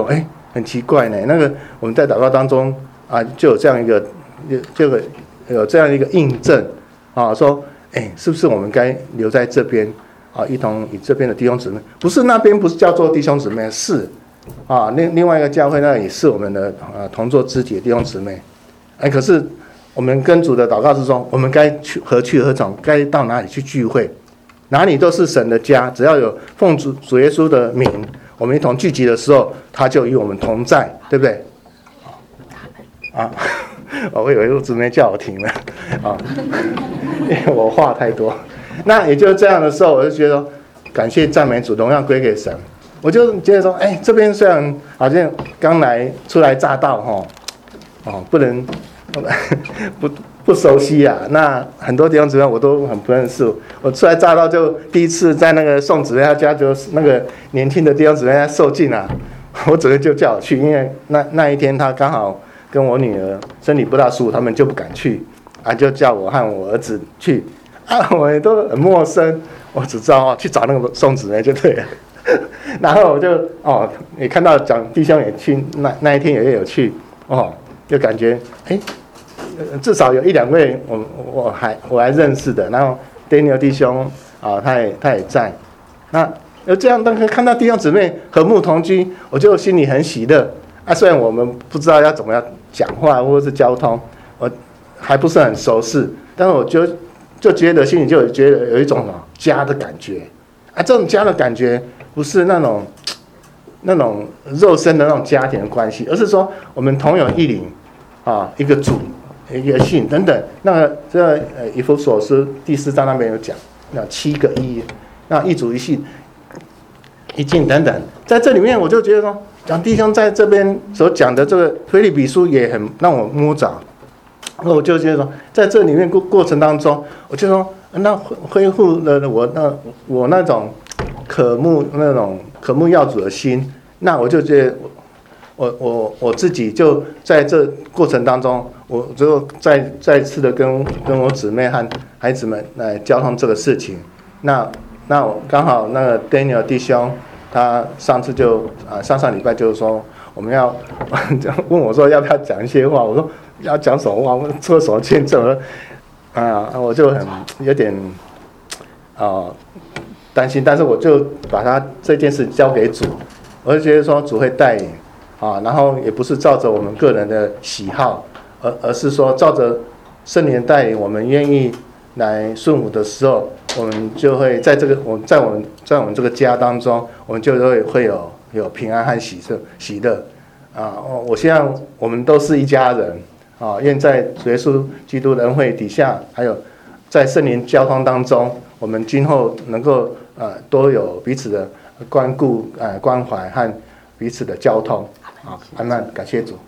很奇怪呢。那个我们在祷告当中啊，就有这样一个，就有有这样一个印证啊，说，哎，是不是我们该留在这边啊，一同与这边的弟兄姊妹？不是那边不是叫做弟兄姊妹，是啊，另另外一个教会那也是我们的啊同作肢体的弟兄姊妹。哎，可是我们跟主的祷告之中，我们该去何去何从？该到哪里去聚会？哪里都是神的家，只要有奉主主耶稣的名，我们一同聚集的时候，他就与我们同在，对不对？啊，我以为陆姊妹叫我停了啊，因为我话太多。那也就是这样的时候，我就觉得感谢赞美主，荣耀归给神。我就觉得说，哎，这边虽然好像刚来初来乍到哈，哦，不能不。不熟悉啊，那很多地方姊妹我都很不认识。我初来乍到就第一次在那个宋姊妹她家，就是那个年轻的弟兄姊妹在受浸啊，我整个就叫我去，因为那那一天他刚好跟我女儿身体不大舒服，他们就不敢去啊，就叫我和我儿子去啊，我也都很陌生，我只知道去找那个宋姊妹就对了。然后我就哦，也看到讲弟兄也去，那那一天也有去哦，就感觉哎。至少有一两位我我还我还认识的，然后 Daniel 弟兄啊，他也他也在，那有这样，当看到弟兄姊妹和睦同居，我就心里很喜乐啊。虽然我们不知道要怎么样讲话或者是交通，我还不是很熟识，但是我就就觉得心里就觉得有一种家的感觉啊。这种家的感觉不是那种那种肉身的那种家庭的关系，而是说我们同有一灵啊，一个主。一个信等等，那这呃以弗所书第四章那边有讲，那七个一，那一主一信一信等等，在这里面我就觉得说，讲弟兄在这边所讲的这个腓立比书也很让我摸着，那我就觉得说，在这里面过过程当中，我就说那恢复了我那我那种渴慕那种渴慕要主的心，那我就觉得。我我我自己就在这过程当中，我就再再次的跟跟我姊妹和孩子们来交通这个事情。那那我刚好那个 Daniel 弟兄，他上次就啊上上礼拜就是说我们要问我说要不要讲一些话，我说要讲什么话，我做什么见证，我说啊我就很有点啊担心，但是我就把他这件事交给主，我就觉得说主会带领。啊，然后也不是照着我们个人的喜好，而而是说照着圣灵带领，我们愿意来顺服的时候，我们就会在这个我在我们在我们这个家当中，我们就会会有有平安和喜乐喜乐啊！我希望我们都是一家人啊，愿在主耶稣基督的恩惠底下，还有在圣灵交通当中，我们今后能够呃都有彼此的关顾呃关怀和彼此的交通。好，阿们，感谢主。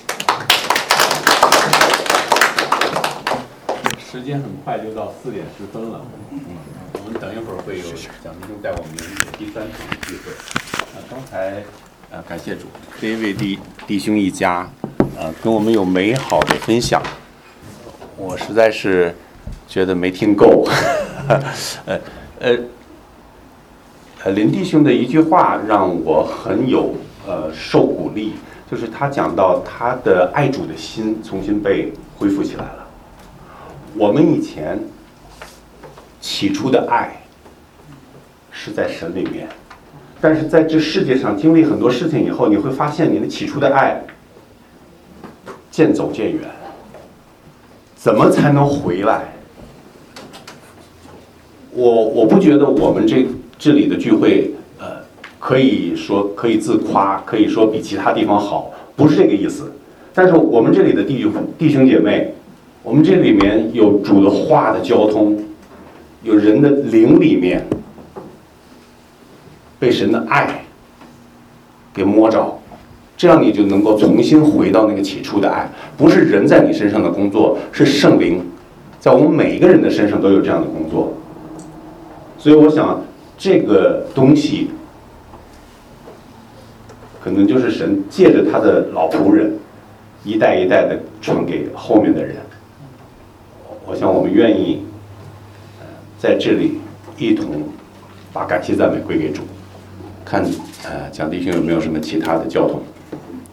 时间很快就到四点十分了，嗯，我们等一会儿会有蒋弟兄带我们第三场聚会。啊，刚才啊，感谢主，这一位弟弟兄一家，啊，跟我们有美好的分享，我实在是觉得没听够。呃呃呃，林弟兄的一句话让我很有。呃，受鼓励，就是他讲到他的爱主的心重新被恢复起来了。我们以前起初的爱是在神里面，但是在这世界上经历很多事情以后，你会发现你的起初的爱渐走渐远。怎么才能回来？我我不觉得我们这这里的聚会。可以说可以自夸，可以说比其他地方好，不是这个意思。但是我们这里的弟兄弟兄姐妹，我们这里面有主的话的交通，有人的灵里面被神的爱给摸着，这样你就能够重新回到那个起初的爱。不是人在你身上的工作，是圣灵在我们每一个人的身上都有这样的工作。所以我想这个东西可能就是神借着他的老仆人一代一代的传给后面的人。我想我们愿意在这里一同把感谢赞美归给主。看呃蒋弟兄有没有什么其他的交通。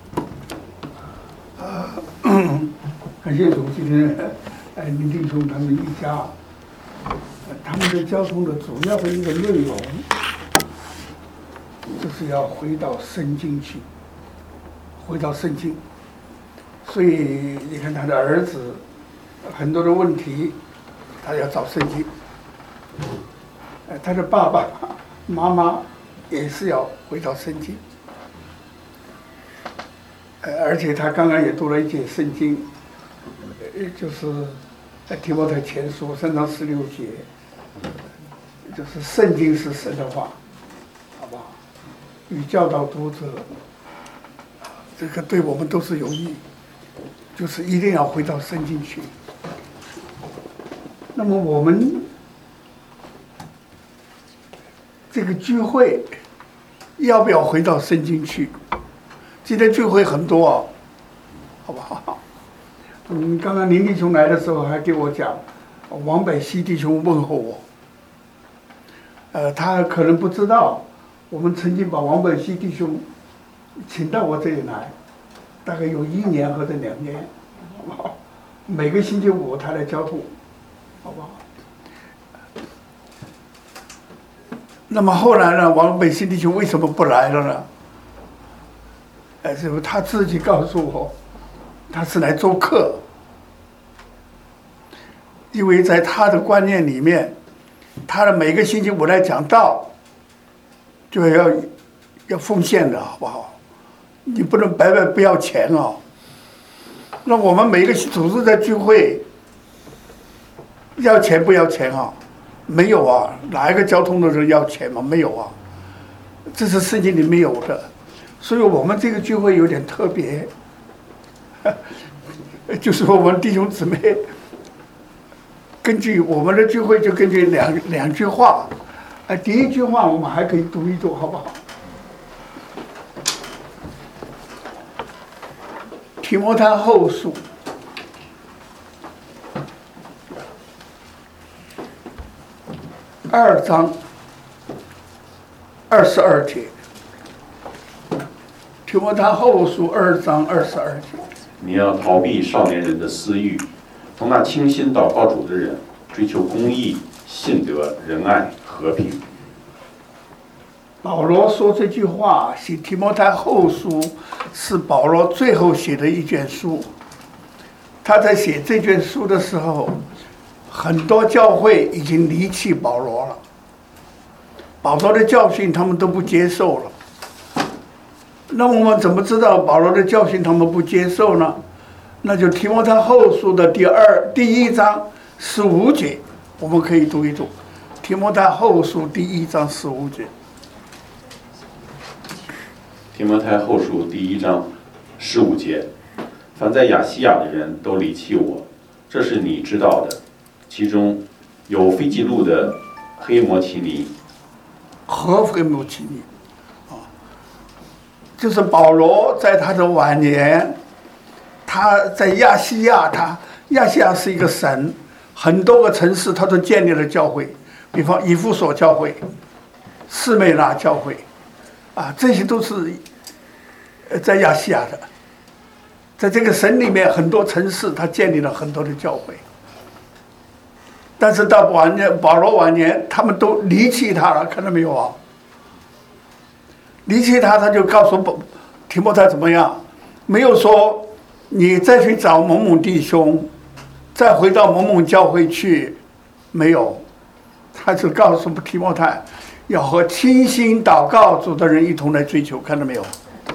感谢主，今天哎林弟兄他们一家，呃他们的交通的主要的一个内容，就是要回到圣经去，回到圣经。所以你看他的儿子很多的问题，他要找圣经。呃，他的爸爸妈妈也是要回到圣经。呃，而且他刚刚也读了一节圣经，呃，就是在提摩太前书三章十六节，就是圣经是神的话，好不好？与教导读者，这个对我们都是有益，就是一定要回到圣经去。那么我们这个聚会要不要回到圣经去？今天聚会很多啊，好不好？嗯，刚刚林弟兄来的时候还给我讲，王北西弟兄问候我。呃，他可能不知道，我们曾经把王北西弟兄请到我这里来，大概有一年或者两年，好不好？每个星期五他来交通，好不好？那么后来呢，王北西弟兄为什么不来了呢？哎，是不是他自己告诉我，他是来做客，因为在他的观念里面，他的每个星期五来讲道，就要要奉献的，好不好？你不能白白不要钱哦。那我们每个组织的聚会，要钱不要钱啊？没有啊，哪一个交通的人要钱吗？没有啊，这是圣经里没有的。所以我们这个聚会有点特别，就是我们弟兄姊妹根据我们的聚会就根据两两句话，啊，第一句话我们还可以读一读，好不好？提摩太后书二章二十二节。提摩太后书二章二十二节， 你要逃避少年人的私欲，同那倾心祷告主的人，追求公义、信德、仁爱、和平。 保罗说这句话，写提摩太后书是保罗最后写的一卷书。他在写这卷书的时候，很多教会已经离弃保罗了，保罗的教训他们都不接受了。那我们怎么知道保罗的教训他们不接受呢？那就提摩太后书的第二第一章十五节，我们可以读一读。提摩太后书第一章十五节。 提摩太后书第一章十五节，凡在亚细亚的人都离弃我，这是你知道的。其中有非基路的黑摩奇尼和黑摩奇尼。就是保罗在他的晚年，他在亚细亚，他亚细亚是一个省，很多个城市他都建立了教会，比方以弗所教会、士美拿教会，啊，这些都是在亚细亚的。在这个省里面，很多城市他建立了很多的教会，但是到晚年，保罗晚年，他们都离弃他了，看到没有啊？离弃他，他就告诉提摩太怎么样？没有说你再去找某某弟兄，再回到某某教会去，没有。他就告诉提摩太，要和倾心祷告主的人一同来追求，看到没有？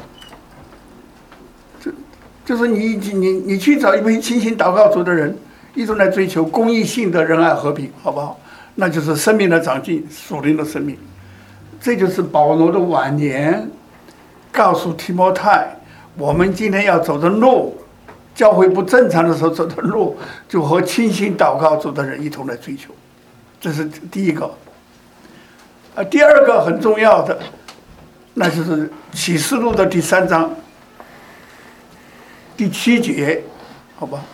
就就是你你你去找一位倾心祷告主的人，一同来追求公义、信德、仁爱、和平，好不好？那就是生命的长进，属灵的生命。这就是保罗的晚年告诉提摩太，我们今天要走的路，教会不正常的时候走的路，就和倾心祷告主的人一同来追求，这是第一个。啊，第二个很重要的，那就是启示录的第三章第七节，好吧？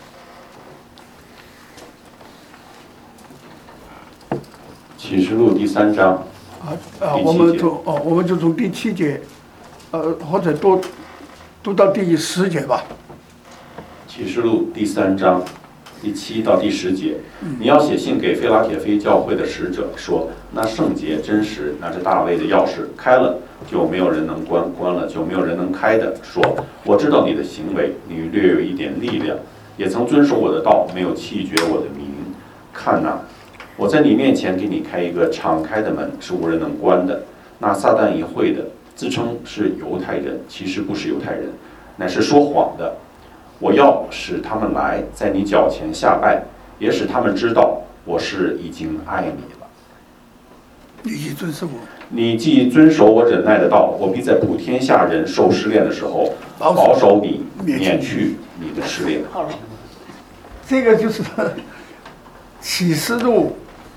启示录第三章。 啊啊，我们从哦，我们就从第七节，呃，或者多读到第十节吧。 启示录第三章第七到第十节，你要写信给腓拉铁非教会的使者说，那圣洁真实，那是大卫的钥匙，开了就没有人能关，关了就没有人能开的。说，我知道你的行为，你略有一点力量，也曾遵守我的道，没有弃绝我的名。看哪，我在你面前给你开一个敞开的门，是无人能关的。那撒旦一会的，自称是犹太人，其实不是犹太人，乃是说谎的。我要使他们来，在你脚前下拜，也使他们知道我是已经爱你了。 你已遵守我， 你既遵守我忍耐的道，我必在普天下人受试炼的时候，保守你，免去你的试炼。 好了，这个就是启示录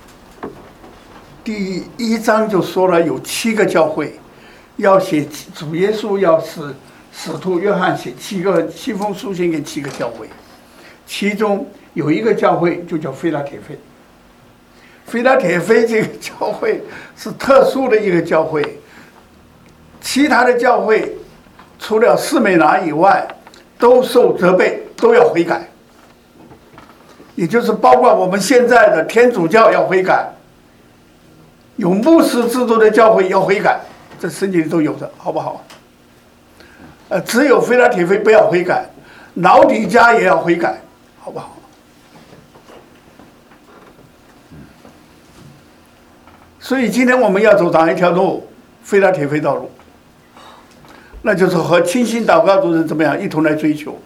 第一章就说了，有七个教会，要写主耶稣要使使徒约翰写七个七封书信给七个教会，其中有一个教会就叫腓拉铁非。腓拉铁非这个教会是特殊的一个教会，其他的教会除了士美拿以外，都受责备，都要悔改。也就是包括我们现在的天主教要悔改，有牧师制度的教会要悔改，这圣经里都有的，好不好？呃，只有腓拉铁非不要悔改，老底嘉也要悔改，好不好？所以今天我们要走哪一条路？腓拉铁非道路，那就是和清心祷告的人怎么样一同来追求。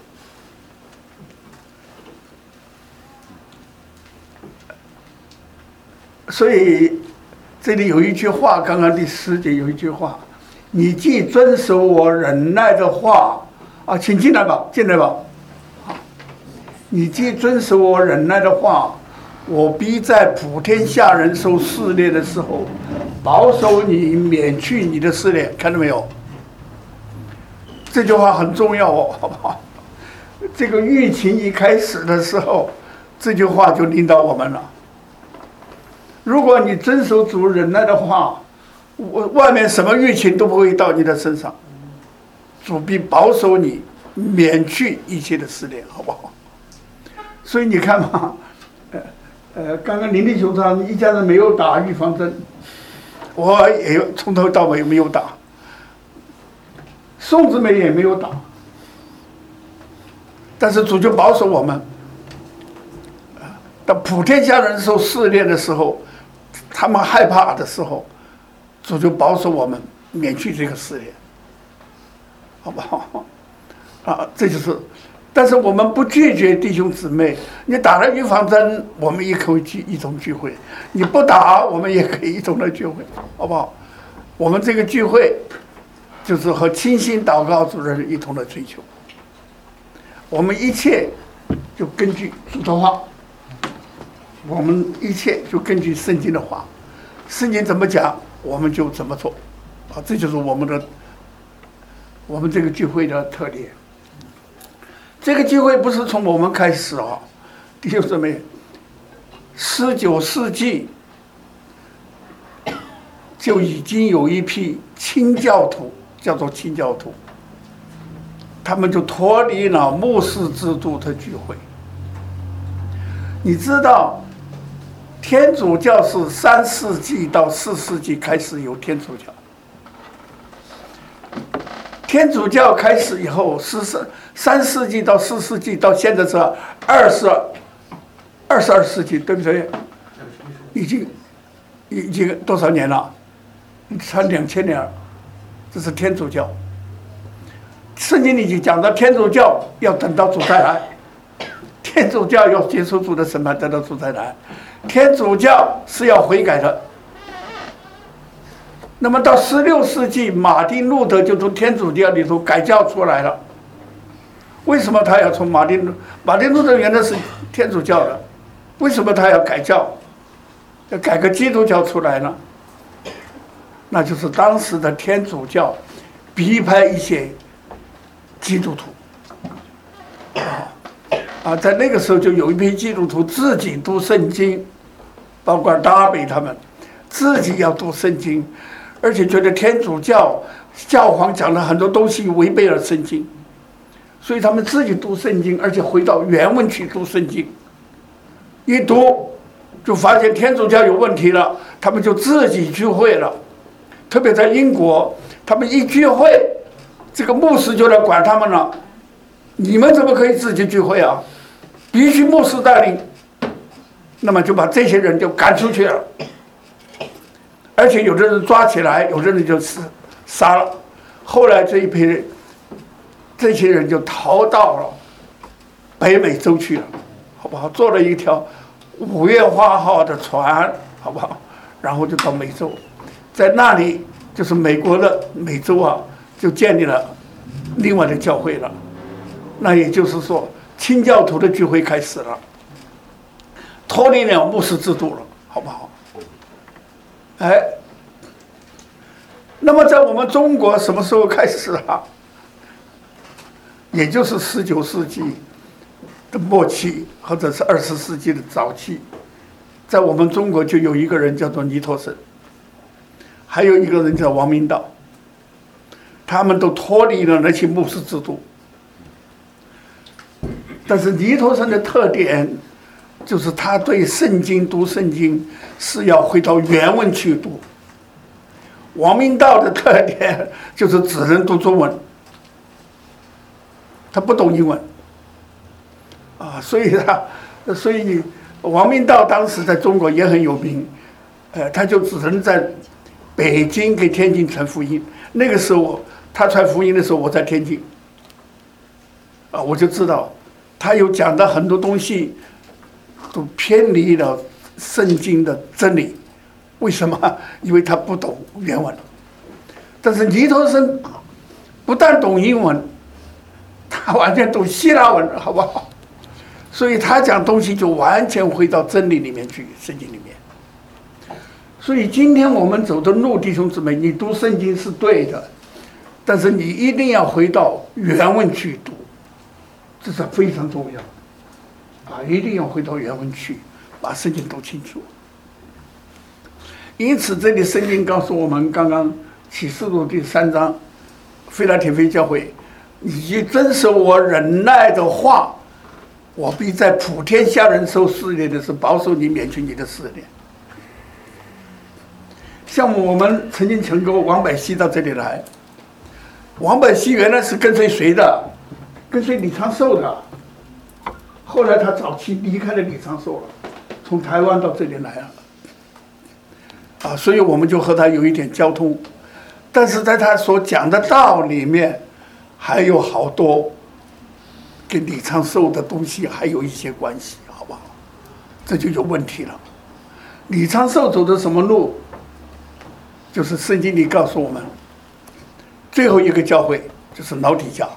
所以这里有一句话，刚刚第十节有一句话，你既遵守我忍耐的话啊，请进来吧，进来吧。你既遵守我忍耐的话，我必在普天下人受试炼的时候，保守你，免去你的试炼。看到没有？这句话很重要哦，好不好？这个疫情一开始的时候，这句话就领导我们了。如果你遵守主忍耐的话，外面什么疫情都不会到你的身上，主必保守你，免去一切的试炼，好不好？所以你看嘛，呃呃，刚刚林弟兄他一家人没有打预防针，我也有从头到尾没有打，宋姊妹也没有打，但是主就保守我们。当普天下人受试炼的时候，他们害怕的时候，主就保守我们，免去这个试炼，好不好？啊，这就是。但是我们不拒绝弟兄姊妹，你打了预防针，我们也可以聚一同聚会；你不打，我们也可以一同来聚会，好不好？我们这个聚会就是和清心祷告主的人一同的追求。我们一切就根据主的话，我们一切就根据圣经的话，圣经怎么讲，我们就怎么做，啊，这就是我们的我们这个聚会的特点。这个聚会不是从我们开始啊，弟兄姊妹，十九世纪就已经有一批清教徒，叫做清教徒，他们就脱离了牧师制度的聚会。你知道，天主教是三世纪到四世纪开始有天主教。天主教开始以后，是三世纪到四世纪到现在是二十二十二世纪，对不对？已经已经多少年了？才两千年了，这是天主教。圣经里就讲到天主教要等到主再来，天主教要接受主的审判，等到主再来。天主教是要悔改的。那么到十六世纪，马丁路德就从天主教里头改教出来了。为什么他要从马丁路？马丁路德原来是天主教的，为什么他要改教？要改个基督教出来呢？那就是当时的天主教逼迫一些基督徒。啊，在那个时候就有一批基督徒自己读圣经，包括达尔比他们自己要读圣经。而且觉得天主教教皇讲了很多东西违背了圣经， 所以他们自己读圣经，而且回到原文去读圣经。一读就发现天主教有问题了，他们就自己聚会了。特别在英国，他们一聚会，这个牧师就来管他们了。你们怎么可以自己聚会啊？必须牧师带领。那么就把这些人就赶出去了，而且有的人抓起来，有的人就死杀了。后来这一批人，这些人就逃到了北美洲去了，好不好？坐了一条五月花号的船，好不好？然后就到美洲，在那里就是美国的美洲啊，就建立了另外的教会了。那也就是说，清教徒的聚会开始了。脱离了牧师制度了，好不好？哎，那么在我们中国什么时候开始啊？也就是十九世纪的末期，或者是二十世纪的早期，在我们中国就有一个人叫做尼托生，还有一个人叫王明道，他们都脱离了那些牧师制度。但是尼托生的特点就是他对圣经读圣经是要回到原文去读。王明道的特点就是只能读中文，他不懂英文啊，所以他，所以王明道当时在中国也很有名，呃，他就只能在北京给天津传福音。那个时候他传福音的时候，我在天津，啊，我就知道他有讲的很多东西都偏离了圣经的真理。为什么？因为他不懂原文。但是尼托生不但懂英文，他完全懂希腊文，好不好？所以他讲东西就完全回到真理里面去，圣经里面。所以今天我们走的路，弟兄姊妹，你读圣经是对的，但是你一定要回到原文去读，这是非常重要啊！一定要回到原文去，把圣经读清楚。因此，这里圣经告诉我们，刚刚启示录第三章，腓拉铁非教会，你遵守我忍耐的话，我必在普天下人受试炼的时候保守你，免去你的试炼。像我们曾经请过王百熙到这里来，王百熙原来是跟随谁的？跟随李长寿的。后来他早期离开了李长寿了，从台湾到这里来了。啊，所以我们就和他有一点交通，但是在他所讲的道里面，还有好多跟李长寿的东西还有一些关系，好不好？这就有问题了。李长寿走的什么路？就是圣经里告诉我们，最后一个教会就是老底嘉。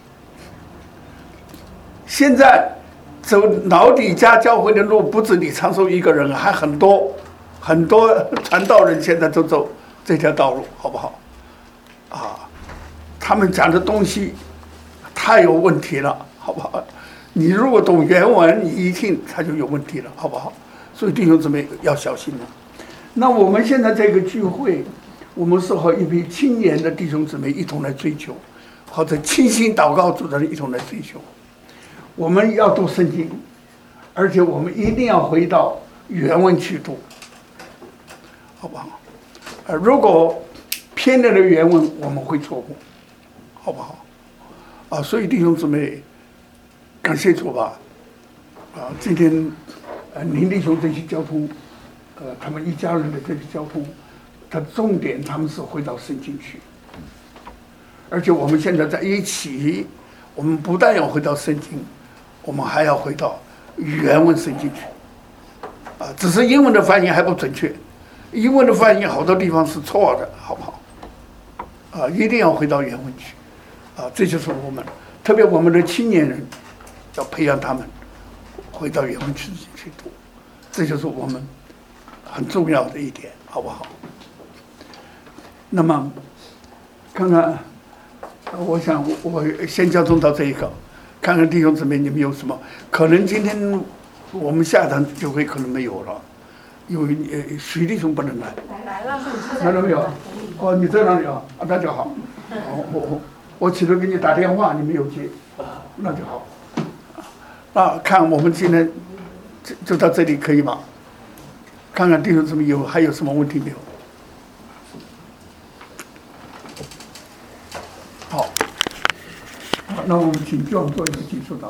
现在走老底嘉教会的路，不止李长寿一个人，还很多。很多传道人现在都走这条道路，好不好？啊，他们讲的东西太有问题了，好不好？你如果懂原文，你一听他就有问题了，好不好？所以弟兄姊妹要小心了。那我们现在这个聚会，我们是和一批青年的弟兄姊妹一同来追求，或者清心祷告主的人一同来追求。我们要读圣经，而且我们一定要回到原文去读。好不好？呃，如果偏离了原文，我们会错误，好不好？啊，所以弟兄姊妹，感谢主吧！啊，今天呃林弟兄这些交通，呃，他们一家人的这些交通，他重点他们是回到圣经去，而且我们现在在一起，我们不但要回到圣经，我们还要回到原文圣经去。啊，只是英文的翻译还不准确。英文的翻译好多地方是错的，好不好？啊，一定要回到原文去，啊，这就是我们，特别我们的青年人，要培养他们回到原文去去读，这就是我们很重要的一点，好不好？那么，看看，我想我先交通到这一个，看看弟兄姊妹你们有什么？可能今天我们下堂就会可能没有了。因为呃，徐弟兄不能来， 来了， 来了没有？哦，你在哪里啊？啊，那就好。哦，我我我起头给你打电话，你没有接。 那就好。那看我们今天就就到这里可以吗？看看弟兄姊妹有还有什么问题没有？好，好，那我们请教做一个结束祷告。